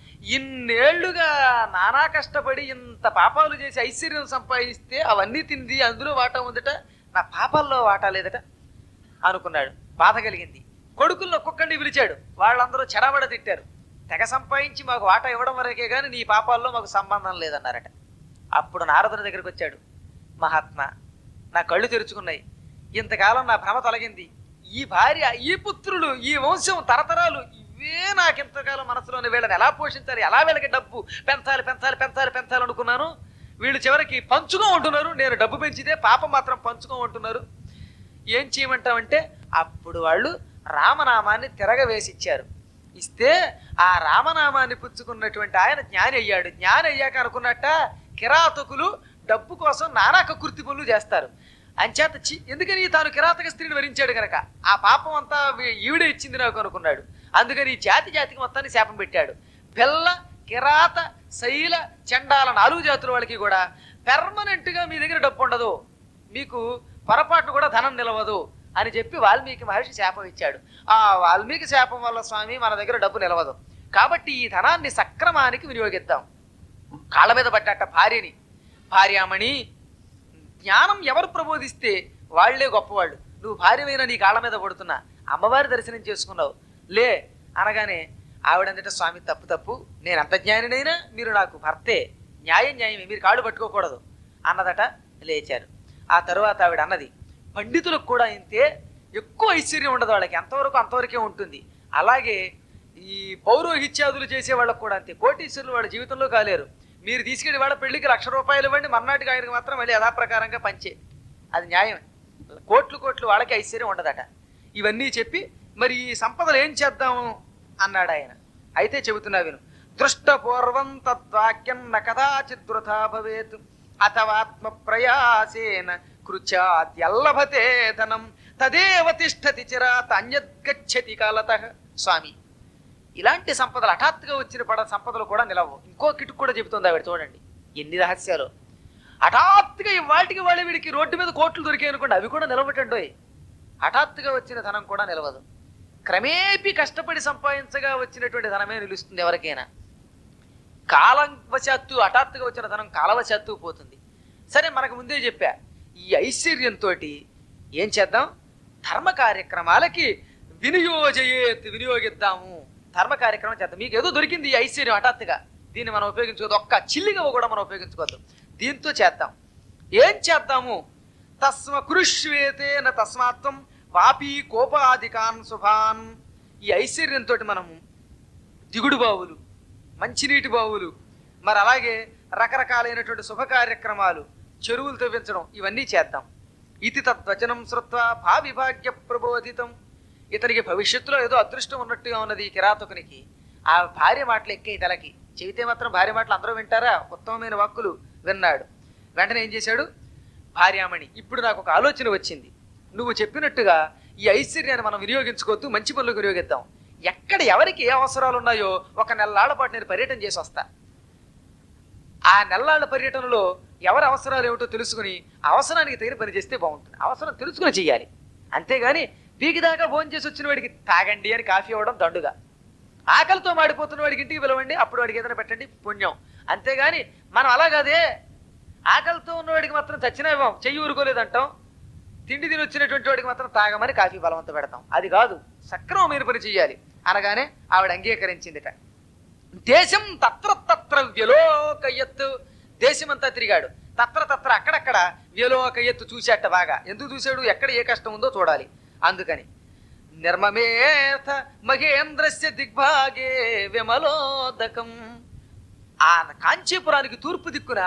ఇన్నేళ్లుగా నానా కష్టపడి ఇంత పాపాలు చేసి ఐశ్వర్యం సంపాదిస్తే అవన్నీ తింది, అందులో వాటా ఉందట, నా పాపాల్లో వాటా లేదట అనుకున్నాడు. బాధ కలిగింది. కొడుకులను ఒక్కొక్కడిని పిలిచాడు. వాళ్ళందరూ చెడబడ తిట్టారు. తెగ సంపాదించి మాకు వాటా ఇవ్వడం వరకే కానీ నీ పాపాల్లో మాకు సంబంధం లేదన్నారట. అప్పుడు నారదుని దగ్గరికి వచ్చాడు. మహాత్మా, నా కళ్ళు తెరుచుకున్నాయి, ఇంతకాలం నా భ్రమ తొలగింది, ఈ భార్య, ఈ పుత్రులు, ఈ వంశం తరతరాలు ఇవే నాకు ఇంతకాలం మనసులోని, వీళ్ళని ఎలా పోషించాలి, ఎలా వీళ్ళకి డబ్బు పెంచాలి పెంచాలి పెంచాలి పెంచాలి అనుకున్నాను, వీళ్ళు చివరికి పంచుకో ఉంటున్నారు, నేను డబ్బు పెంచితే పాపం మాత్రం పంచుకో ఉంటున్నారు, ఏం చేయమంటామంటే అప్పుడు వాళ్ళు రామనామాన్ని తిరగవేసి ఇచ్చారు. ఇస్తే ఆ రామనామాన్ని పుచ్చుకున్నటువంటి ఆయన జ్ఞాని అయ్యాడు. జ్ఞాని అయ్యాక అనుకున్నట్ట, కిరాతకులు డబ్బు కోసం నానా కృతి పనులు చేస్తారు, అంచేత ఎందుకని తాను కిరాతక స్త్రీని వరించాడు కనుక ఆ పాపం అంతా ఈవిడే ఇచ్చింది నాకు అనుకున్నాడు. అందుకని జాతికి మొత్తాన్ని శాపం పెట్టాడు. పిల్ల, కిరాత, శైల, చండాల 4 జాతుల వాళ్ళకి కూడా పెర్మనెంట్గా మీ దగ్గర డబ్బు ఉండదు, మీకు పొరపాటు కూడా ధనం నిలవదు అని చెప్పి వాల్మీకి మహర్షి శాపం ఇచ్చాడు. ఆ వాల్మీకి శాపం వల్ల స్వామి మన దగ్గర డబ్బు నిలవదు, కాబట్టి ఈ ధనాన్ని సక్రమానికి వినియోగిద్దాం. కాళ్ళ మీద పడ్డట భార్యని. భార్యామణి, జ్ఞానం ఎవరు ప్రబోధిస్తే వాళ్లే గొప్పవాళ్ళు. నువ్వు భార్యమైనా నీ కాళ్ళ మీద పడుతున్నా, అమ్మవారి దర్శనం చేసుకున్నావు లే అనగానే ఆవిడంతట, స్వామి తప్పు, నేను అంత జ్ఞానినైనా మీరు నాకు భర్తే, న్యాయమే, మీరు కాళ్ళు పట్టుకోకూడదు అన్నదట. లేచారు. ఆ తరువాత ఆవిడ అన్నది, పండితులకు కూడా ఇంతే, ఎక్కువ ఐశ్వర్యం ఉండదు వాళ్ళకి, ఎంతవరకు అంతవరకే ఉంటుంది. అలాగే ఈ పౌరోహిత్యాదులు చేసే వాళ్ళకు కూడా అంతే, కోటీశ్వరులు వాళ్ళ జీవితంలో కాలేరు. మీరు తీసుకెళ్ళి వాళ్ళ పెళ్లికి 1,00,000 రూపాయలు ఇవ్వండి, మర్నాటికి ఆయనకి మాత్రం మళ్ళీ యథాప్రకారంగా పంచే, అది న్యాయం. కోట్లు వాళ్ళకి ఐశ్వర్యం ఉండదట. ఇవన్నీ చెప్పి మరి ఈ సంపదలు ఏం చేద్దాము అన్నాడు ఆయన. అయితే చెబుతున్నా విను. దృష్టపూర్వం తద్వాక్యం న కదాచిద్ వృథా భవేత్ అథవాత్మ ప్రయాసేన కృత్యాద్యల్లభతే ధనం తదేవ తిష్టతి చిరాత్ అన్యద్గచ్చతి కాలతః. స్వామి, ఇలాంటి సంపదలు హఠాత్తుగా వచ్చిన సంపదలు కూడా నిలవు. ఇంకో కిటుకు కూడా చెబుతుంది ఆవిడ. చూడండి ఎన్ని రహస్యాలు. హఠాత్తుగా వాటికి వాళ్ళ వీడికి రోడ్డు మీద కోట్లు దొరికాయి అనుకోండి, అవి కూడా నిలవటండోయ్. హఠాత్తుగా వచ్చిన ధనం కూడా నిలవదు. క్రమేపీ కష్టపడి సంపాదించగా వచ్చినటువంటి ధనమే నిలుస్తుంది ఎవరికైనా. కాలవశాత్తు హఠాత్తుగా వచ్చిన ధనం కాలవశాత్తు పోతుంది. సరే, మనకు ముందే చెప్పా, ఈ ఐశ్వర్యంతో ఏం చేద్దాం, ధర్మ కార్యక్రమాలకి వినియోగిద్దాము. ధర్మ కార్యక్రమం చేద్దాం. మీకు ఏదో దొరికింది ఈ ఐశ్వర్యం హఠాత్తుగా, దీన్ని మనం ఉపయోగించుకోవద్దు, ఒక్క చిల్లిగా కూడా మనం ఉపయోగించుకోవద్దు, దీంతో చేద్దాం. ఏం చేద్దాము, తస్మ కృష్వేతేన తస్మాత్వం పాపీ కోపాధికాన్ శుభాన్. ఈ ఐశ్వర్యంతో మనము దిగుడు బావులు, మంచినీటి బావులు, మరి అలాగే రకరకాలైనటువంటి శుభ కార్యక్రమాలు, చెరువులు తవ్వించడం, ఇవన్నీ చేద్దాం. ఇది తద్వచనం శ్రుత్వా భావిభాగ్య ప్రబోధితం. ఇతనికి భవిష్యత్తులో ఏదో అదృష్టం ఉన్నట్టుగా ఉన్నది ఈ కిరాతకునికి. ఆ భార్య మాటలు ఎక్కాయి తలకి. చెబితే మాత్రం భార్య మాటలు అందరూ వింటారా? ఉత్తమమైన వాక్కులు విన్నాడు. వెంటనే ఏం చేశాడు, భార్యామణి, ఇప్పుడు నాకు ఒక ఆలోచన వచ్చింది. నువ్వు చెప్పినట్టుగా ఈ ఐశ్వర్యాన్ని మనం వినియోగించుకోవద్దు, మంచి పనులకు వినియోగిద్దాం. ఎక్కడ ఎవరికి ఏ అవసరాలు ఉన్నాయో ఒక నెలలాళ్ల పాటు నేను పర్యటన చేసి వస్తా. ఆ నెలలాళ్ల పర్యటనలో ఎవరి అవసరాలు ఏమిటో తెలుసుకుని అవసరానికి తగిన పని చేస్తే బాగుంటుంది. అవసరం తెలుసుకుని చెయ్యాలి. అంతేగాని వీగిదాకా భోజనం చేసి వచ్చిన వాడికి తాగండి అని కాఫీ ఇవ్వడం దండుగా. ఆకలితో మాడిపోతున్న వాడికి ఇంటికి పిలవండి, అప్పుడు వాడికి ఏదైనా పెట్టండి, పుణ్యం. అంతేగాని మనం అలా కాదే, ఆకలితో ఉన్నవాడికి మాత్రం చచ్చినా ఇవ్వం, చెయ్యి ఊరుకోలేదంటాం, తిండి తిని వచ్చినటువంటి వాడికి మాత్రం తాగమని కాఫీ బలవంత పెడతాం. అది కాదు, సక్రమమైన పని చెయ్యాలి అనగానే ఆవిడ అంగీకరించిందిట. దేశం తత్ర తత్ర వ్యలోకయత్తు. దేశమంతా తిరిగాడు, తత్ర తత్ర అక్కడక్కడ వ్యలోకయత్తు చూశాట బాగా. ఎందుకు చూశాడు, ఎక్కడ ఏ కష్టం ఉందో చూడాలి. అందుకని నిర్మమేథ మహేంద్రస్య దిగ్భాగే విమలోదకం. ఆ కాంచీపురానికి తూర్పు దిక్కున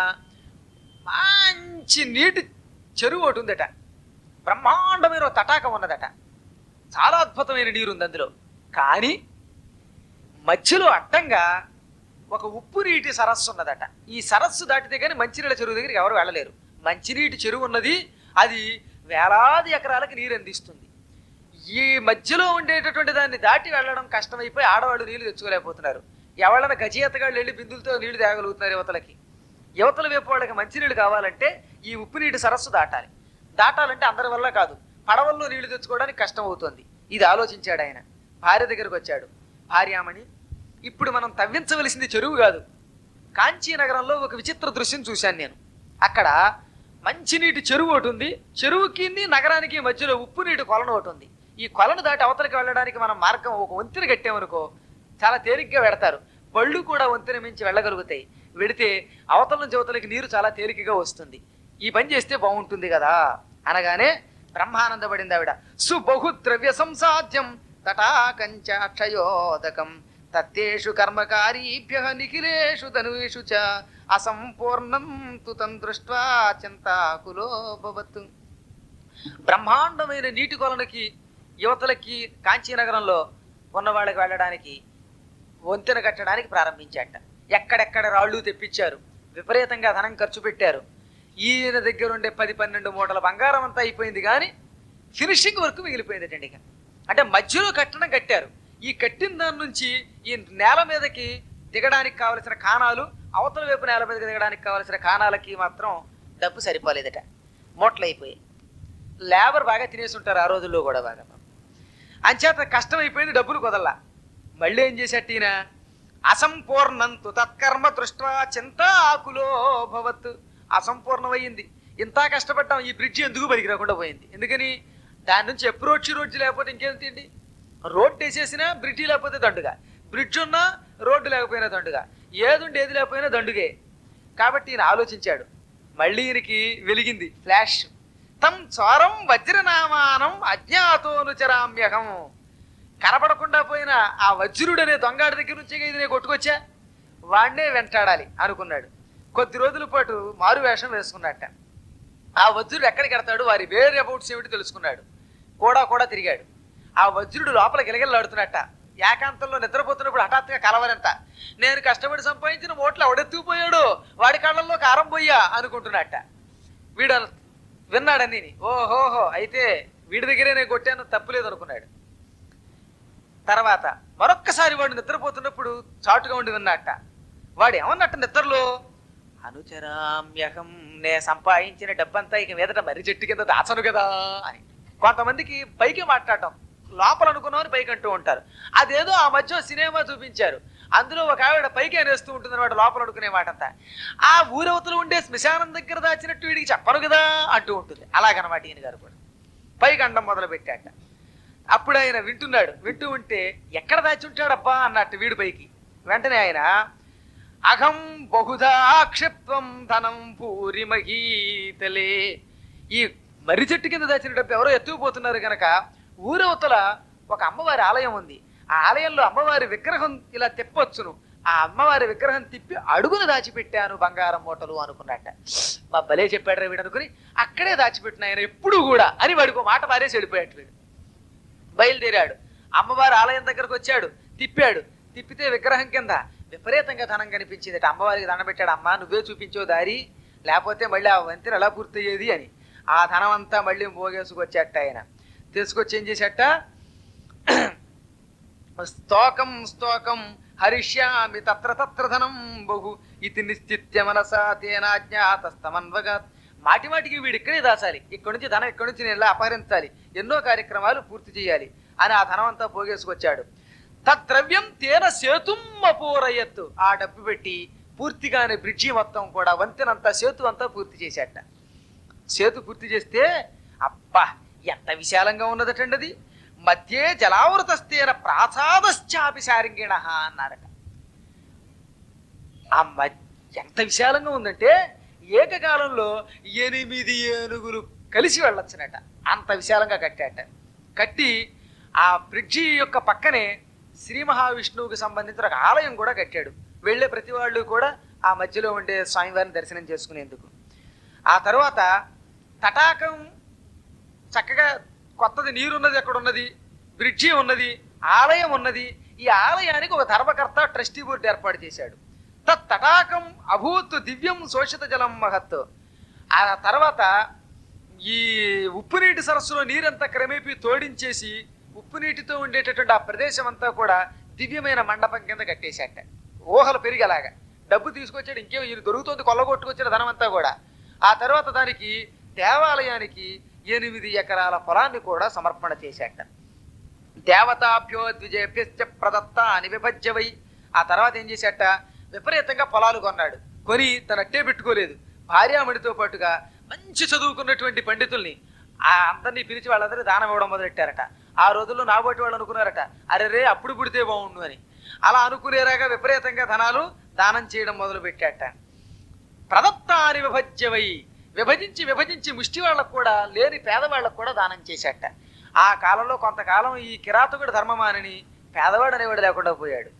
మంచి నీటి చెరువు ఒకటి ఉందట. బ్రహ్మాండమైన తటాకం ఉన్నదట. చాలా అద్భుతమైన నీరు ఉంది అందులో. కానీ మధ్యలో అడ్డంగా ఒక ఉప్పు నీటి సరస్సు ఉన్నదట. ఈ సరస్సు దాటితే కానీ మంచినీళ్ళ చెరువు దగ్గరికి ఎవరు వెళ్ళలేరు. మంచినీటి చెరువు ఉన్నది, అది వేలాది ఎకరాలకు నీరు అందిస్తుంది. ఈ మధ్యలో ఉండేటటువంటి దాన్ని దాటి వెళ్ళడం కష్టమైపోయి ఆడవాళ్ళు నీళ్లు తెచ్చుకోలేకపోతున్నారు. ఎవరైనా గజేతగాళ్ళు వెళ్ళి బిందులతో నీళ్లు తేగలుగుతున్నారు యువతలకి. యువతల వైపు వాళ్ళకి మంచినీళ్ళు కావాలంటే ఈ ఉప్పు నీటి సరస్సు దాటాలి. దాటాలంటే అందరి వల్ల కాదు, పడవల్లో నీళ్లు తెచ్చుకోవడానికి కష్టం అవుతుంది. ఇది ఆలోచించాడు ఆయన. భార్య దగ్గరకు వచ్చాడు. భార్యామణి, ఇప్పుడు మనం తవ్వించవలసింది చెరువు కాదు. కాంచీ నగరంలో ఒక విచిత్ర దృశ్యం చూశాను నేను. అక్కడ మంచినీటి చెరువు ఒకటి ఉంది, చెరువుకి నగరానికి మధ్యలో ఉప్పు నీటి కొలను ఒకటి ఉంది. ఈ కొలను దాటి అవతలకి వెళ్ళడానికి మనం మార్గం ఒక వంతెన కట్టామనుకో చాలా తేలిగ్గా పెడతారు. బళ్ళు కూడా వంతెన మించి వెళ్ళగలుగుతాయి. వెడితే అవతల నుంచి అవతలకి నీరు చాలా తేలికగా వస్తుంది. ఈ పని చేస్తే బాగుంటుంది కదా అనగానే బ్రహ్మానందపడింది ఆవిడ. సుబహుద్రవ్య సంసాధ్యం తటాకంచ అక్షయోదకం తత్తేషు కర్మకారీభ్య నిఖిలేషు ధనుషు చ అసంపూర్ణం తు తం దృష్ట్వా చింతాకులో భవతు. బ్రహ్మాండమైన నీటి కొలనుకి యువతలకి కాంచీనగరంలో ఉన్న వాళ్ళకి వెళ్ళడానికి వంతెన కట్టడానికి ప్రారంభించాట. ఎక్కడెక్కడ రాళ్ళు తెప్పించారు, విపరీతంగా ధనం ఖర్చు పెట్టారు. ఈయన దగ్గర ఉండే 10-12 మూటల బంగారం అంతా అయిపోయింది, కానీ ఫినిషింగ్ వర్క్ మిగిలిపోయిందటండి. ఇక అంటే మధ్యలో కట్టడం కట్టారు. ఈ కట్టిన దాని నుంచి ఈ నేల మీదకి దిగడానికి కావలసిన కాణాలు, అవతల వైపు నేల మీదకి దిగడానికి కావలసిన కాణాలకి మాత్రం డబ్బు సరిపోలేదట. మూటలు అయిపోయాయి. లేబర్ బాగా తినేసి ఉంటారు ఆ రోజుల్లో కూడా బాగా. అంచేత కష్టం అయిపోయింది, డబ్బులు కుదల్లా. మళ్ళీ ఏం చేసేట ఈయన, అసంపూర్ణంతు తత్కర్మ దృష్ట్వా చింతాకులో భవత్. అసంపూర్ణమయ్యింది. ఇంత కష్టపడ్డాం, ఈ బ్రిడ్జి ఎందుకు పనికి రాకుండా పోయింది. ఎందుకని, దాని నుంచి అప్రోచ్ రోడ్డు లేకపోతే ఇంకేంటి, రోడ్డు వేసేసినా బ్రిడ్జి లేకపోతే దండుగా, బ్రిడ్జ్ ఉన్నా రోడ్డు లేకపోయినా దండుగా, ఏదుండి ఏది లేకపోయినా దండుగే. కాబట్టి ఈయన ఆలోచించాడు. మళ్ళీ ఈయనకి వెలిగింది ఫ్లాష్. తం చోరం వజ్రనామానం అజ్ఞాతోనుచరామ్యహం. కనపడకుండా పోయిన ఆ వజ్రుడు అనే దొంగాడి దగ్గర నుంచి ఇది నేను కొట్టుకొచ్చా, వాడినే వెంటాడాలి అనుకున్నాడు. కొద్ది రోజుల పాటు మారు వేషం వేసుకున్నట్ట. ఆ వజ్రుడు ఎక్కడికి వెడతాడు, వారి వేరే అబౌట్స్ ఏమిటి తెలుసుకున్నాడు. కూడా తిరిగాడు. ఆ వజ్రుడు లోపల గిలగిలాడుతున్నట్ట. ఏకాంతంలో నిద్రపోతున్నప్పుడు హఠాత్తుగా కలవరంత. నేను కష్టపడి సంపాదించిన మూటలు ఎవడెత్తుకుపోయాడు, వాడి కళ్ళల్లో కారం పోయ్యా అనుకుంటున్నట్ట. వీడు విన్నాడని, ఓహోహో అయితే వీడి దగ్గరే నేను కొట్టాను, తప్పులేదు అనుకున్నాడు. తర్వాత మరొక్కసారి వాడు నిద్రపోతున్నప్పుడు చాటుగా ఉండి విన్నట్ట. వాడు ఏమన్నట్ట నిద్రలో, అనుచరామ్యహం, నే సంపాదించిన డబ్బంతా ఇక మీదట మర్రి చెట్టు కింద దాచను కదా అని. కొంతమందికి పైకి మాట్లాడటం, లోపల అనుకున్నామని పైకి అంటూ ఉంటారు. అదేదో ఆ మధ్య సినిమా చూపించారు, అందులో ఒక ఆవిడ పైకి అనేస్తూ ఉంటుంది అనమాట లోపల అనుకునే మాటంతా. ఆ ఊరవతలు ఉండే శ్మశానం దగ్గర దాచినట్టు వీడికి చెప్పను కదా అంటూ ఉంటుంది. అలాగనమాట ఈయన గారు కూడా పైకి అండం మొదలు పెట్టాట. అప్పుడు ఆయన వింటున్నాడు, వింటూ ఉంటే ఎక్కడ దాచి ఉంటాడబ్బా అన్నట్టు వీడు పైకి. వెంటనే ఆయన అహం బహుధా క్షిప్తం ధనం పూరి మహీతలే, ఈ మర్రి చెట్టు కింద దాచిన డబ్బు ఎవరో ఎత్తుకుపోతున్నారు కనుక ఊరవతల ఒక అమ్మవారి ఆలయం ఉంది, ఆ ఆలయంలో అమ్మవారి విగ్రహం ఇలా తిప్పొచ్చును, ఆ అమ్మవారి విగ్రహం తిప్పి అడుగును దాచిపెట్టాను బంగారం మూటలు అనుకున్నట్ట. మా భలే చెప్పాడు వీడు అనుకుని అక్కడే దాచిపెట్టిన ఆయన ఎప్పుడు కూడా అని వాడికి మాట మారేసి వెళ్ళిపోయాడు. వీడు బయలుదేరాడు, అమ్మవారి ఆలయం దగ్గరకు వచ్చాడు, తిప్పాడు, తిప్పితే విగ్రహం కింద విపరీతంగా ధనం కనిపించింది. అమ్మవారికి దండ పెట్టాడు, అమ్మ నువ్వే చూపించో దారి, లేకపోతే మళ్ళీ ఆ వంతెన ఎలా పూర్తయ్యేది అని. ఆ ధనం అంతా మళ్ళీ మోగేసుకొచ్చేట. ఆయన తీసుకొచ్చి ఏం చేసేట, స్తోకం స్తోకం హరిష్యామి తత్ర తత్ర ధనం బహు ఇది నిశ్చిత్య మనసా తేనాజ్ఞాతస్తమన్వగాత్. మాటి మాటికి వీడు ఇక్కడే దాచాలి, ఇక్కడి నుంచి ధనం ఇక్కడి నుంచి నేను ఇలా అపహరించాలి, ఎన్నో కార్యక్రమాలు పూర్తి చేయాలి అని ఆ ధనం అంతా పోగేసుకొచ్చాడు. తద్ద్రవ్యం తేన సేతుం అపూరయత్తు, ఆ డబ్బు పెట్టి పూర్తిగానే బ్రిడ్జి మొత్తం కూడా వంతెనంతా సేతు అంతా పూర్తి చేశాట. సేతు పూర్తి చేస్తే అబ్బా ఎంత విశాలంగా ఉన్నదటండి అది. మధ్యే జలావృతస్తేన ప్రాసాదశ్చాపి శారింగిణ అన్నారట. ఆ ఎంత విశాలంగా ఉందంటే ఏకకాలంలో 8 ఏనుగులు కలిసి వెళ్ళొచ్చునట, అంత విశాలంగా కట్టాట. కట్టి ఆ బ్రిడ్జి యొక్క పక్కనే శ్రీ మహావిష్ణువుకి సంబంధించిన ఒక ఆలయం కూడా కట్టాడు. వెళ్ళే ప్రతి వాళ్ళు కూడా ఆ మధ్యలో ఉండే స్వామివారిని దర్శనం చేసుకునేందుకు. ఆ తర్వాత తటాకం చక్కగా కొత్తది, నీరున్నది అక్కడ ఉన్నది, బ్రిడ్జి ఉన్నది, ఆలయం ఉన్నది. ఈ ఆలయానికి ఒక ధర్మకర్త ట్రస్టీ బోర్డు ఏర్పాటు చేశాడు. తటాకం అభూత్ దివ్యం శోషిత జలం మహత్. ఆ తర్వాత ఈ ఉప్పు నీటి సరస్సులో నీరంతా క్రమేపీ తోడించేసి ఉప్పు నీటితో ఉండేటటువంటి ఆ ప్రదేశం అంతా కూడా దివ్యమైన మండపం కింద కట్టేశాట. ఊహలు పెరిగేలాగా డబ్బు తీసుకొచ్చాడు, ఇంకేం ఈయన దొరుకుతుంది కొల్లగొట్టుకొచ్చిన ధనం అంతా కూడా. ఆ తర్వాత దానికి దేవాలయానికి 8 ఎకరాల పొలాన్ని కూడా సమర్పణ చేశాట. దేవతాభ్యో ద్విజేభ్యశ్చ ప్రదత్త అని విభజ్యవై. ఆ తర్వాత ఏం చేశాట, విపరీతంగా పొలాలు కొన్నాడు. కొని తనట్టే పెట్టుకోలేదు, భార్యామణితో పాటుగా మంచి చదువుకున్నటువంటి పండితుల్ని అందరినీ పిలిచి వాళ్ళందరూ దానం ఇవ్వడం మొదలెట్టారట. ఆ రోజుల్లో నాబోటి వాళ్ళు అనుకున్నారట, అరే రే అప్పుడు పుడితే బాగుండు అని. అలా అనుకునేరాగా విపరీతంగా ధనాలు దానం చేయడం మొదలు పెట్టాట. ప్రదత్త అని విభజ్యవై, విభజించి విభజించి ముష్టి వాళ్ళకు కూడా, లేని పేదవాళ్ళకు కూడా దానం చేశాట. ఆ కాలంలో కొంతకాలం ఈ కిరాతకుడు ధర్మమానని పేదవాడు అనేవాడు లేకుండా పోయాడు.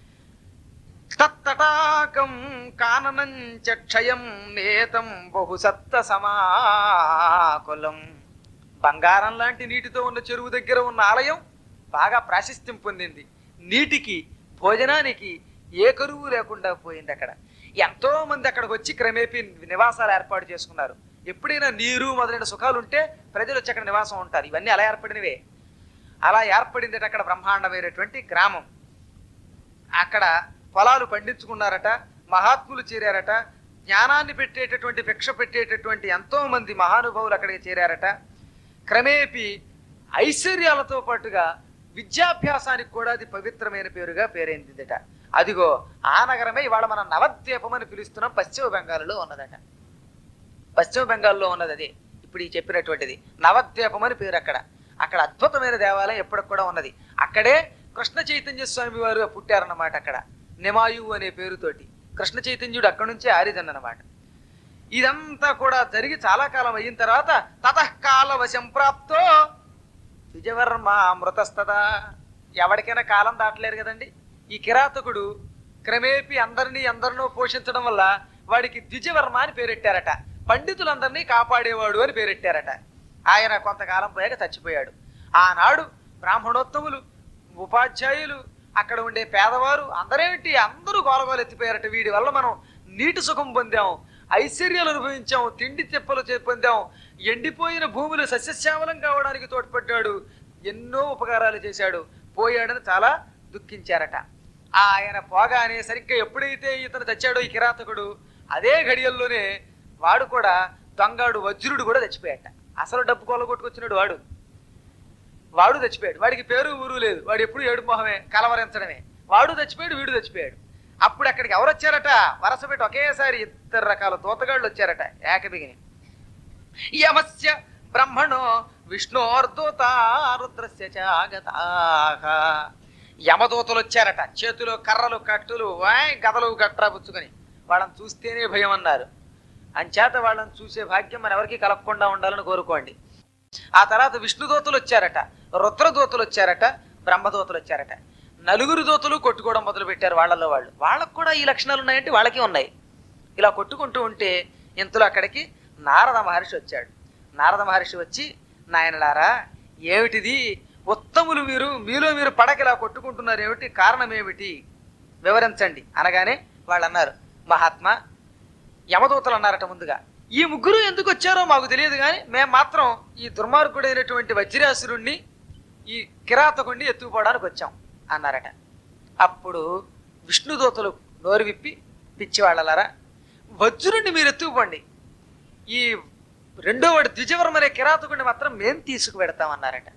తత్తటాకం కాననం చక్షయం నేతం బహుసత్త సమాకులం. బంగారం లాంటి నీటితో ఉన్న చెరువు దగ్గర ఉన్న ఆలయం బాగా ప్రాశస్త్యం పొందింది. నీటికి భోజనానికి ఏ కరువు లేకుండా పోయింది. అక్కడ ఎంతో మంది అక్కడికి వచ్చి క్రమేపీ నివాసాలు ఏర్పాటు చేసుకున్నారు. ఎప్పుడైనా నీరు మొదలైన సుఖాలు ఉంటే ప్రజలు వచ్చి అక్కడ నివాసం ఉంటారు. ఇవన్నీ అలా ఏర్పడినవే. అలా ఏర్పడింది అక్కడ బ్రహ్మాండమైనటువంటి గ్రామం. అక్కడ పొలాలు పండించుకున్నారట, మహాత్ములు చేరారట, జ్ఞానాన్ని పెట్టేటటువంటి భిక్ష పెట్టేటటువంటి ఎంతో మంది మహానుభావులు అక్కడికి చేరారట. క్రమేపీ ఐశ్వర్యాలతో పాటుగా విద్యాభ్యాసానికి కూడా అది పవిత్రమైన పేరుగా పేరైందిట. అదిగో ఆ నగరమే ఇవాళ మనం నవద్వీపం అని పిలుస్తున్నాం, పశ్చిమ బెంగాల్లో ఉన్నదట. పశ్చిమ బెంగాల్లో ఉన్నది అదే ఇప్పుడు ఈ చెప్పినటువంటిది నవద్వీపం అని పేరు. అక్కడ అద్భుతమైన దేవాలయం ఎప్పటికి కూడా ఉన్నది. అక్కడే కృష్ణ చైతన్య స్వామి వారు పుట్టారన్నమాట. అక్కడ నిమాయు అనే పేరుతోటి కృష్ణ చైతన్యుడు అక్కడి నుంచే ఆరిదన్నమాట. ఇదంతా కూడా జరిగి చాలా కాలం అయిన తర్వాత తతకాల వశం ప్రాప్తో ద్విజవర్మ అమృతస్తదా. ఎవరికైనా కాలం దాటలేరు కదండి. ఈ కిరాతకుడు క్రమేపీ అందరినో పోషించడం వల్ల వాడికి ద్విజవర్మ అని పేరెట్టారట. పండితులందరినీ కాపాడేవాడు అని పేరెట్టారట. ఆయన కొంతకాలం పోయాక చచ్చిపోయాడు. ఆనాడు బ్రాహ్మణోత్తములు, ఉపాధ్యాయులు, అక్కడ ఉండే పేదవారు అందరూ గోలగోలు ఎత్తిపోయారట. వీడి వల్ల మనం నీటి సుఖం పొందాం, ఐశ్వర్యాలు అనుభవించాం, తిండి తెప్పలు పొందాం, ఎండిపోయిన భూములు సస్యశ్యామలం కావడానికి తోడ్పడ్డాడు, ఎన్నో ఉపకారాలు చేశాడు, పోయాడని చాలా దుఃఖించారట. ఆయన పోగానే సరిగ్గా ఎప్పుడైతే ఇతను చచ్చాడో ఈ కిరాతకుడు, అదే ఘడియల్లోనే వాడు కూడా దొంగాడు వజ్రుడు కూడా చచ్చిపోయాట. అసలు డబ్బు కొల్లగొట్టుకొచ్చినాడు వాడు. వాడు చచ్చిపోయాడు. వాడికి పేరు ఊరు లేదు, వాడు ఎప్పుడు ఏడుపు మొహమే, కలవరించడమే. వాడు చచ్చిపోయాడు, వీడు చచ్చిపోయాడు. అప్పుడు అక్కడికి ఎవరు వచ్చారట? వరస పెట్టి ఒకేసారి 2 రకాల దూతగాళ్ళు వచ్చారట ఏకబిగిని. యమస్య బ్రహ్మణో విష్ణోర్దూత రుద్రస్య చాగతాః. యమదూతలు వచ్చారట, చేతిలో కర్రలు కట్టులు గదలు గట్రా పుచ్చుకొని. వాళ్ళని చూస్తేనే భయం అన్నారు. అంచేత వాళ్ళని చూసే భాగ్యం మన ఎవరికి కలగకుండా ఉండాలని కోరుకోండి. ఆ తర్వాత విష్ణుదూతలు వచ్చారట, రుద్రదూతలు వచ్చారట, బ్రహ్మదూతలు వచ్చారట. 4 దూతలు కొట్టుకోవడం మొదలు పెట్టారు వాళ్ళలో వాళ్ళు. వాళ్ళకు కూడా ఈ లక్షణాలు ఉన్నాయంటే వాళ్ళకి ఉన్నాయి. ఇలా కొట్టుకుంటూ ఉంటే ఇంతలో అక్కడికి నారద మహర్షి వచ్చాడు. నారద మహర్షి వచ్చి, నాయనలారా ఏమిటిది, ఉత్తములు మీరు, మీలో మీరు పడక ఇలా కొట్టుకుంటున్నారు ఏమిటి, కారణం ఏమిటి వివరించండి అనగానే వాళ్ళు అన్నారు, మహాత్మా యమదూతలు అన్నారట ముందుగా, ఈ ముగ్గురు ఎందుకు వచ్చారో మాకు తెలియదు కానీ మేము మాత్రం ఈ దుర్మార్గుడైనటువంటి వజ్రాసురుణ్ణి, ఈ కిరాతకుణ్ణి ఎత్తుకుపోవడానికి వచ్చాం అన్నారట. అప్పుడు విష్ణుదూతలు నోరు విప్పి, పిచ్చివాళ్ళలారా వజ్రుణ్ణి మీరు ఎత్తుకుపోండి, ఈ రెండో వాడు ద్విజవర్మనే కిరాతకుడిని మాత్రం మేము తీసుకువెడతామన్నారట.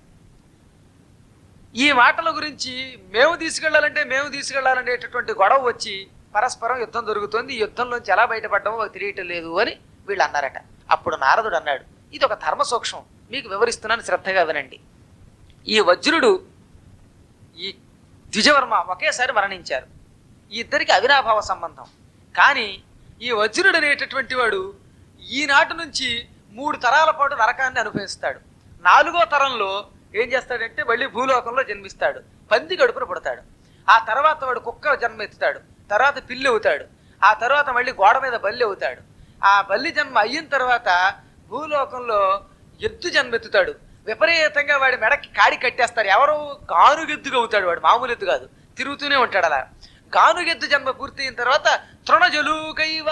ఈ మాటల గురించి మేము తీసుకెళ్లాలనేటటువంటి గొడవ వచ్చి పరస్పరం యుద్ధం జరుగుతోంది. ఈ యుద్ధంలోంచి ఎలా బయటపడ్డామో తెలియటం లేదు అని వీళ్ళు అన్నారట. అప్పుడు నారదుడు అన్నాడు, ఇది ఒక ధర్మ సూక్ష్మం, మీకు వివరిస్తున్నాను, శ్రద్ధగా వినండి. ఈ వజ్రుడు ఈ ద్విజవర్మ ఒకేసారి మరణించారు. ఈ ఇద్దరికి అవినాభావ సంబంధం. కానీ ఈ వజ్రుడు అనేటటువంటి వాడు ఈనాటి నుంచి 3 తరాల పాటు నరకాన్ని అనుభవిస్తాడు. 4వ తరంలో ఏం చేస్తాడంటే మళ్ళీ భూలోకంలో జన్మిస్తాడు, పంది గడుపున పుడతాడు. ఆ తర్వాత వాడు కుక్క జన్మ ఎత్తుతాడు, తర్వాత పిల్లి అవుతాడు, ఆ తర్వాత మళ్ళీ గోడ మీద బల్లి అవుతాడు. ఆ బల్లి జన్మ అయిన తర్వాత భూలోకంలో ఎద్దు జన్మెత్తుతాడు. విపరీతంగా వాడి మెడకి కాడి కట్టేస్తారు. ఎవరు? గానుగెద్దుగా అవుతాడు వాడు, మామూలు ఎద్దు కాదు, తిరుగుతూనే ఉంటాడు. అలా గానుగెద్దు జన్మ పూర్తి అయిన తర్వాత తృణజలుకైవా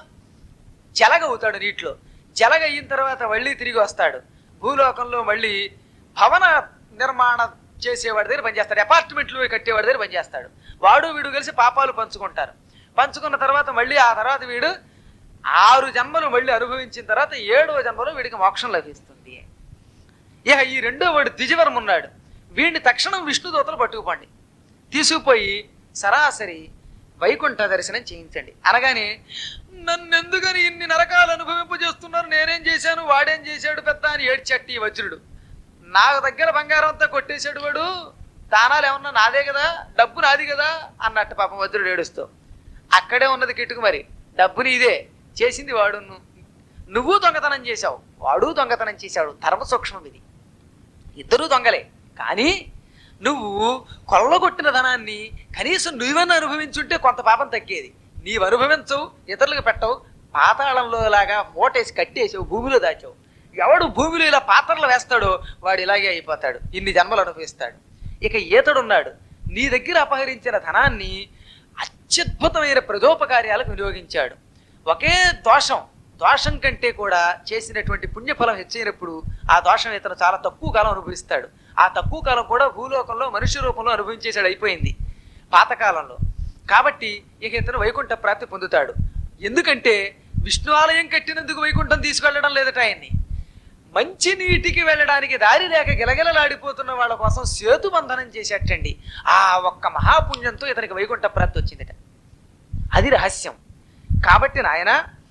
జలగ అవుతాడు నీటిలో. జలగ అయిన తర్వాత మళ్ళీ తిరిగి వస్తాడు భూలోకంలో, మళ్ళీ భవన నిర్మాణం చేసేవాడి దగ్గర పనిచేస్తాడు, అపార్ట్మెంట్లు కట్టేవాడి దగ్గర పనిచేస్తాడు. వాడు వీడు కలిసి పాపాలు పంచుకుంటారు. పంచుకున్న తర్వాత మళ్ళీ ఆ తర్వాత వీడు 6 జన్మలు మళ్ళీ అనుభవించిన తర్వాత 7వ జన్మలో వీడికి మోక్షం లభిస్తుంది. ఇక ఈ రెండో వాడు ద్విజవర్మ ఉన్నాడు, వీడిని తక్షణం విష్ణుదూతలు పట్టుకుపోండి, తీసుకుపోయి సరాసరి వైకుంఠ దర్శనం చేయించండి అనగానే, నన్నెందుకని ఇన్ని నరకాలు అనుభవింపజేస్తున్నారు, నేనేం చేశాను, వాడేం చేశాడు పెద్ద అని ఏడ్చట్టి ఈ వజ్రుడు. నాకు దగ్గర బంగారం అంతా కొట్టేశాడు వాడు, దానాలు ఏమన్నా నాదే కదా, డబ్బు నాది కదా అన్నట్టు పాపం వజ్రుడు ఏడుస్తూ. అక్కడే ఉన్నది కిటుకు, మరి డబ్బు నీదే, చేసింది వాడు, నువ్వు దొంగతనం చేశావు, వాడు దొంగతనం చేశాడు. ధర్మ సూక్ష్మం ఇది, ఇద్దరూ దొంగలే. కానీ నువ్వు కొల్లగొట్టిన ధనాన్ని కనీసం నువ్వన్నా అనుభవించుంటే కొంత పాపం తగ్గేది. నీవు అనుభవించవు, ఇతరులకు పెట్టవు, పాతాళంలో లాగా మూటేసి కట్టేసావు, భూమిలో దాచావు. ఎవడు భూమిలో ఇలా పాత్రలు వేస్తాడో వాడు ఇలాగే అయిపోతాడు, ఇన్ని జన్మలు అనుభవిస్తాడు. ఇక ఈతడున్నాడు, నీ దగ్గర అపహరించిన ధనాన్ని అత్యద్భుతమైన ప్రజోపకార్యాలకు వినియోగించాడు. ఒకే దోషం కంటే కూడా చేసినటువంటి పుణ్యఫలం హెచ్చైనప్పుడు ఆ దోషం ఇతను చాలా తక్కువ కాలం అనుభవిస్తాడు. ఆ తక్కువ కాలం కూడా భూలోకంలో మనుష్య రూపంలో అనుభవించేసాడు, అయిపోయింది పాతకాలంలో. కాబట్టి ఇక ఇతను వైకుంఠ ప్రాప్తి పొందుతాడు. ఎందుకంటే విష్ణు ఆలయం కట్టినందుకు వైకుంఠం తీసుకెళ్లడం లేదట ఆయన్ని. మంచి నీటికి వెళ్ళడానికి దారి లేక గిలగిలలాడిపోతున్న వాళ్ళ కోసం సేతుబంధనం చేసేటండి. ఆ ఒక్క మహాపుణ్యంతో ఇతనికి వైకుంఠ ప్రాప్తి వచ్చిందట. అది రహస్యం. కాబట్టి నాయన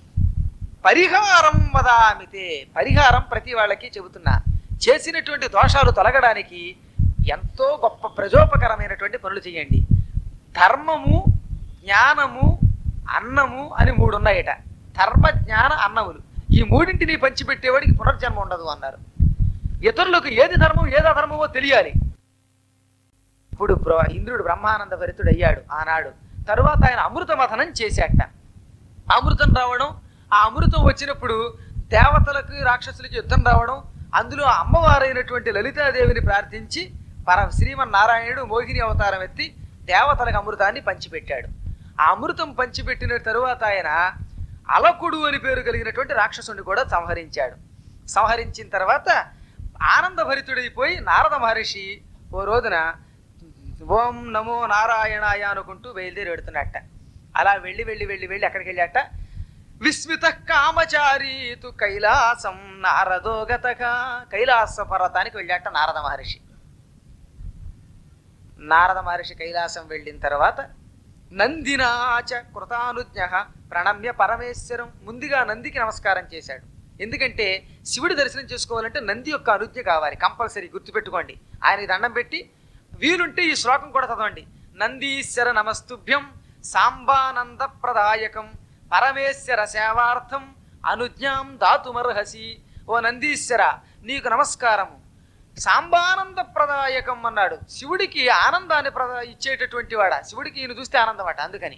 పరిహారం వదామితే, పరిహారం ప్రతి వాళ్ళకి చెబుతున్నా. చేసినటువంటి దోషాలు తొలగడానికి ఎంతో గొప్ప ప్రజోపకరమైనటువంటి పనులు చేయండి. ధర్మము, జ్ఞానము, అన్నము అని 3 ఉన్నాయట. ధర్మ, జ్ఞాన, అన్నములు, ఈ 3ంటిని పంచిపెట్టేవాడికి పునర్జన్మ ఉండదు అన్నారు. ఇతరులకు ఏది ధర్మం ఏది అధర్మమో తెలియాలి. ఇప్పుడు ఇంద్రుడు బ్రహ్మానంద భరితుడు అయ్యాడు ఆనాడు. తరువాత ఆయన అమృత మథనం చేశాట. అమృతం రావడం, ఆ అమృతం వచ్చినప్పుడు దేవతలకు రాక్షసులకి యుద్ధం రావడం, అందులో అమ్మవారైనటువంటి లలితాదేవిని ప్రార్థించి శ్రీమన్నారాయణుడు మోహిని అవతారం ఎత్తి దేవతలకు అమృతాన్ని పంచిపెట్టాడు. ఆ అమృతం పంచిపెట్టిన తరువాత ఆయన అలకుడు అని పేరు కలిగినటువంటి రాక్షసుని కూడా సంహరించాడు. సంహరించిన తర్వాత ఆనందభరితుడైపోయి నారద మహర్షి ఓ రోజున ఓం నమో నారాయణాయ అనుకుంటూ బయలుదేరి వెడుతున్నట్ట. అలా వెళ్ళి వెళ్ళి వెళ్ళి వెళ్ళి ఎక్కడికి వెళ్ళాట, విస్మిత కామచారీతు కైలాసం నారదోగతగా, కైలాస పర్వతానికి వెళ్ళాట నారద మహర్షి. నారద మహర్షి కైలాసం వెళ్ళిన తర్వాత నందినాచ కృతానుజ్ఞ ప్రణమ్య పరమేశ్వరం, ముందుగా నందికి నమస్కారం చేశాడు. ఎందుకంటే శివుడి దర్శనం చేసుకోవాలంటే నంది యొక్క అనుజ్ఞ కావాలి, కంపల్సరీ గుర్తుపెట్టుకోండి. ఆయనకి దండం పెట్టి వీలుంటే ఈ శ్లోకం కూడా చదవండి. నందీశ్వర నమస్తుభ్యం సాంబానంద ప్రదాయకం పరమేశ్వర సేవార్థం అనుజ్ఞాం దాతుమర్హసి. ఓ నందీశ్వర నీకు నమస్కారము, సాంబానంద ప్రదాయకం అన్నాడు. శివుడికి ఆనందాన్ని ఇచ్చేటటువంటి వాడ, శివుడికి ఈయన చూస్తే ఆనందం అట. అందుకని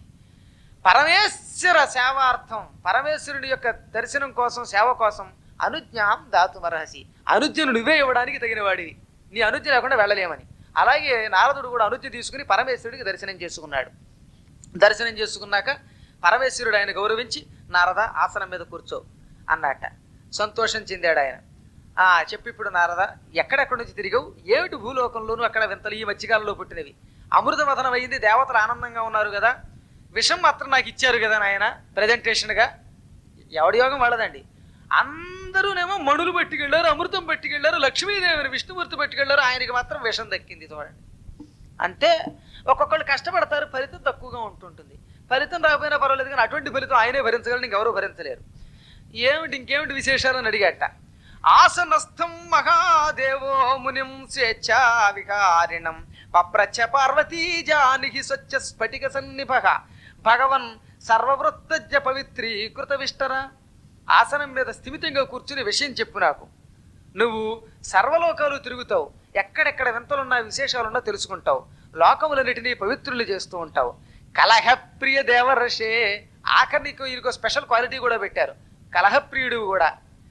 పరమేశ్వర సేవార్థం, పరమేశ్వరుడి యొక్క దర్శనం కోసం, సేవ కోసం అనుజ్ఞాం దాతుమర్హసి, అనుజ్ఞను నువ్వే ఇవ్వడానికి తగినవాడివి, నీ అనుజ్ఞ లేకుండా వెళ్ళలేమని. అలాగే నారదుడు కూడా అనుజ్ఞ తీసుకుని పరమేశ్వరుడికి దర్శనం చేసుకున్నాడు. దర్శనం చేసుకున్నాక పరమేశ్వరుడు ఆయన గౌరవించి నారద ఆసనం మీద కూర్చో అన్నట్ట. సంతోషం చెందాడు ఆయన. చెప్పి ఇప్పుడు నారద ఎక్కడెక్కడి నుంచి తిరిగావు, ఏమిటి భూలోకంలోనూ అక్కడ వింతలు ఈ మధ్యకాలంలో పుట్టినవి, అమృతమథనం అయింది, దేవతలు ఆనందంగా ఉన్నారు కదా, విషం మాత్రం నాకు ఇచ్చారు కదా నాయన ప్రజెంటేషన్గా. ఎవడి యోగం వాళ్ళదండి. అందరూనేమో మణులు పట్టుకెళ్ళారు, అమృతం పట్టుకెళ్ళారు, లక్ష్మీదేవిని విష్ణుమూర్తి పట్టుకెళ్ళారు, ఆయనకి మాత్రం విషం దక్కింది. చూడండి, అంటే ఒక్కొక్కళ్ళు కష్టపడతారు, ఫలితం తక్కువగా ఉంటుంటుంది. ఫలితం రాకపోయినా పర్వాలేదు కానీ అటువంటి ఫలితం ఆయనే భరించగలరు, ఇంకెవరూ భరించలేరు. ఇంకేమిటి విశేషాలు అని అడిగట. ఆసనస్థం మహాదేవో మునిం స్వేచ్ఛా వికారిణం పప్రచ్చ పార్వతీ జానికి స్వచ్ఛ స్ఫటిక సన్నిభ భగవన్ సర్వవృత్తజ్ఞ పవిత్రీకృత విష్టర. ఆసనం మీద స్థిమితంగా కూర్చుని విషయం చెప్పు నాకు. నువ్వు సర్వలోకాలు తిరుగుతావు, ఎక్కడెక్కడ వింతలున్నా విశేషాలున్నా తెలుసుకుంటావు, లోకములన్నిటినీ పవిత్రులు చేస్తూ ఉంటావు. కలహప్రియ దేవర్షే, ఆఖరికి ఈయనకు స్పెషల్ క్వాలిటీ కూడా పెట్టారు, కలహప్రియుడు కూడా.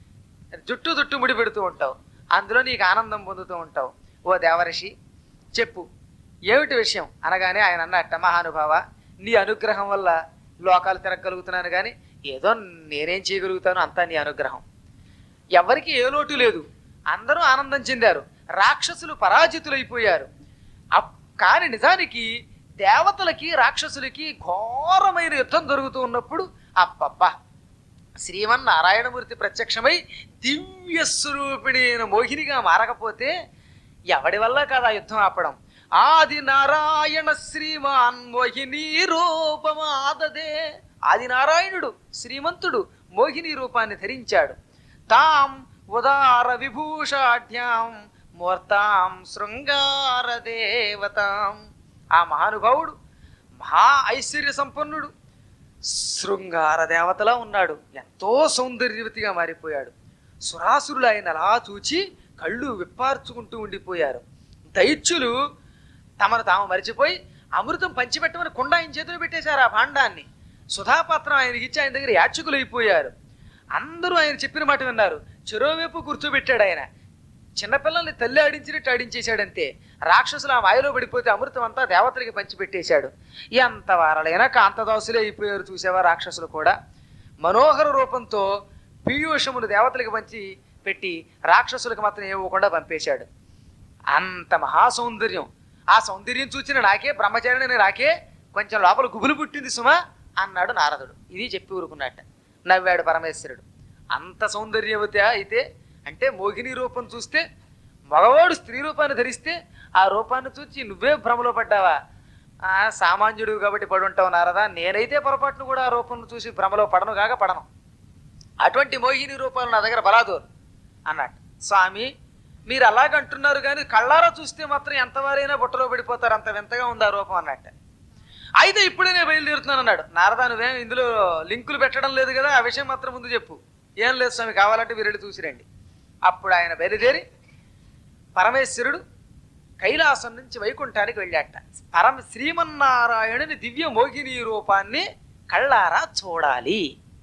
జుట్టు ముడి పెడుతూ ఉంటావు, అందులో నీకు ఆనందం పొందుతూ ఉంటావు. ఓ దేవర్షి చెప్పు ఏమిటి విషయం అనగానే ఆయన అన్నట్ట, మహానుభావ నీ అనుగ్రహం వల్ల లోకాలు తిరగలుగుతున్నాను, కానీ ఏదో నేనేం చేయగలుగుతాను, అంతా నీ అనుగ్రహం. ఎవరికి ఏ లోటు లేదు, అందరూ ఆనందం చెందారు, రాక్షసులు పరాజితులైపోయారు. కానీ నిజానికి దేవతలకి రాక్షసులకి ఘోరమైన యుద్ధం జరుగుతూ ఉన్నప్పుడు అబ్బబ్బా శ్రీమన్నారాయణమూర్తి ప్రత్యక్షమై దివ్య స్వరూపిణి అయిన మోహినిగా మారకపోతే ఎవడి వల్ల కాదు ఆ యుద్ధం ఆపడం. ఆది నారాయణ శ్రీమాన్ మోహిని రూపమాదదే. ఆది నారాయణుడు శ్రీమంతుడు మోహిని రూపాన్ని ధరించాడు. తాం ఉదార విభూషాఢ్యాం మూర్తాం శృంగార దేవతాం. ఆ మహానుభావుడు మహా ఐశ్వర్య సంపన్నుడు, శృంగార దేవతలా ఉన్నాడు, ఎంతో సౌందర్యవతిగా మారిపోయాడు. సురాసురులు ఆయన అలా చూచి కళ్ళు విప్పార్చుకుంటూ ఉండిపోయారు. దైత్యులు తమను తాము మరిచిపోయి అమృతం పంచిపెట్టమని కుండ ఆయన చేతిలో పెట్టేశారు. ఆ భాండాన్ని సుధాపాత్రం ఆయనకి ఇచ్చి ఆయన దగ్గర యాచకులు అయిపోయారు. అందరూ ఆయన చెప్పిన మాట విన్నారు. చెరోవైపు కూర్చోబెట్టాడు ఆయన. చిన్నపిల్లల్ని తల్లి ఆడించినట్టు ఆడించేశాడంతే. రాక్షసులు ఆ మాయలో పడిపోతే అమృతం అంతా దేవతలకి పంచిపెట్టేశాడు. ఎంత వారలైనా కాంతదాసులే అయిపోయారు. చూసేవా రాక్షసులు కూడా మనోహర రూపంతో పీయూషమును దేవతలకి పంచి పెట్టి రాక్షసులకు మాత్రం ఇవ్వకుండా పంపేశాడు. అంత మహాసౌందర్యం. ఆ సౌందర్యం చూసిన నాకే బ్రహ్మచారిని నాకే కొంచెం లోపల గుబులు పుట్టింది సుమా అన్నాడు నారదుడు. ఇది చెప్పి ఊరుకున్నట్ట. నవ్వాడు పరమేశ్వరుడు. అంత సౌందర్యవతి అయితే అంటే మోహిని రూపం చూస్తే, మగవాడు స్త్రీ రూపాన్ని ధరిస్తే ఆ రూపాన్ని చూసి నువ్వే భ్రమలో పడ్డావా? సామాన్యుడు కాబట్టి పడుంటావు నారదా. నేనైతే పొరపాటును కూడా ఆ రూపం చూసి భ్రమలో పడను కాక పడను. అటువంటి మోహిని రూపాలు నా దగ్గర బలాదోరు అన్నట్టు. స్వామి మీరు అలాగంటున్నారు కానీ కళ్ళారా చూస్తే మాత్రం ఎంతవారైనా బుట్టలో పడిపోతారు, అంత వింతగా ఉంది ఆ రూపం అన్నట్టు. అయితే ఇప్పుడే నేను బయలుదేరుతున్నాను అన్నాడు. నారదా నువ్వేం ఇందులో లింకులు పెట్టడం లేదు కదా, ఆ విషయం మాత్రం ముందు చెప్పు. ఏం లేదు స్వామి, కావాలంటే వీరెళ్ళి చూసిరండి. అప్పుడు ఆయన బయలుదేరి పరమేశ్వరుడు కైలాసం నుంచి వైకుంఠానికి వెళ్ళాట. శ్రీమన్నారాయణుని దివ్య మోహిని రూపాన్ని కళ్ళారా చూడాలి.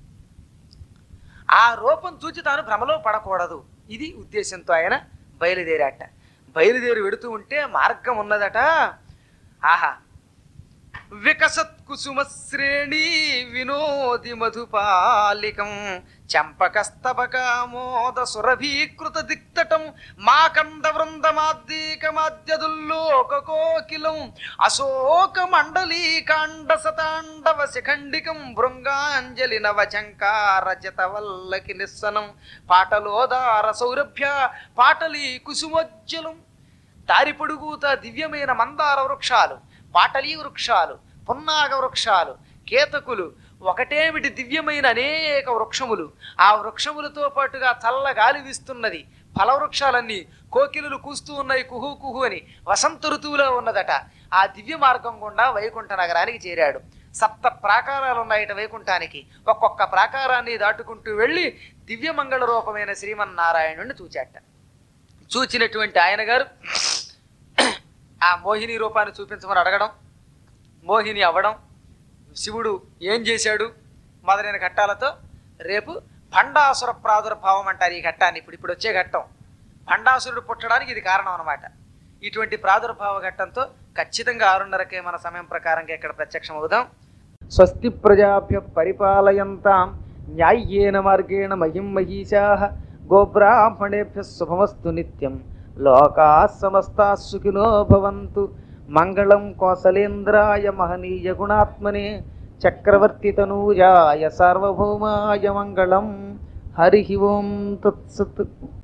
ఆ రూపం చూచి తాను భ్రమలో పడకూడదు. ఇది ఉద్దేశంతో ఆయన బయలుదేరాట. బయలుదేరి వెడుతూ ఉంటే మార్గం ఉన్నదట. ఆహా వికసత్ కుసుమ శ్రేణి వినోది మధుపాలికం చంపకస్తబకామోద సురభీకృత దిక్తటం మాకంద వృందమాద్దీకమాద్యదుల్లోక కోకిలం అశోక మండలీకాండ శతాండవ శిఖండికం భృంగాంజలి నవచంకారజత వల్లకి నిస్సనం పాటలోదార సౌరభ్య పాటలీ కుసుమోజ్జలం. దారి పొడుగుతా దివ్యమైన మందార వృక్షాలు, పాటలీ వృక్షాలు, పున్నాగ వృక్షాలు, కేతకులు, ఒకటేమిటి దివ్యమైన అనేక వృక్షములు. ఆ వృక్షములతో పాటుగా చల్ల గాలి వీస్తున్నది. ఫలవృక్షాలన్నీ కోకిలలు కూస్తూ ఉన్నాయి కుహు కుహు అని. వసంత ఋతువులో ఉన్నదట. ఆ దివ్య మార్గం గుండా వైకుంఠ నగరానికి చేరాడు. 7 ప్రాకారాలు ఉన్నాయట వైకుంఠానికి. ఒక్కొక్క ప్రాకారాన్ని దాటుకుంటూ వెళ్ళి దివ్యమంగళ రూపమైన శ్రీమన్నారాయణుడిని చూచాట. చూచినటువంటి ఆయన గారు ఆ మోహిని రూపాన్ని చూపించమని అడగడం, మోహిని అవ్వడం, శివుడు ఏం చేశాడు మొదలైన ఘట్టాలతో రేపు భండాసుర ప్రాదుర్భావం అంటారు ఈ ఘట్టాన్ని. ఇప్పుడు వచ్చే ఘట్టం భండాసురుడు పుట్టడానికి ఇది కారణం అన్నమాట. ఇటువంటి ప్రాదుర్భావ ఘట్టంతో ఖచ్చితంగా 6:30కే మన సమయం ప్రకారంగా ఇక్కడ ప్రత్యక్షం అవుదాం. స్వస్తి ప్రజాభ్య పరిపాలయంతాం న్యాయ్యేన మార్గేణ మహిం మహీశాః గోబ్రాహ్మణేభ్య శుభమస్తు నిత్యం. లోకాః సమస్తాః సుఖినో భవంతు. మంగళం కోసలేంద్రాయ మహనీయ గుణాత్మనే చక్రవర్తి తనూజాయ సార్వభౌమాయ మంగళం. హరి ఓం తత్సత్.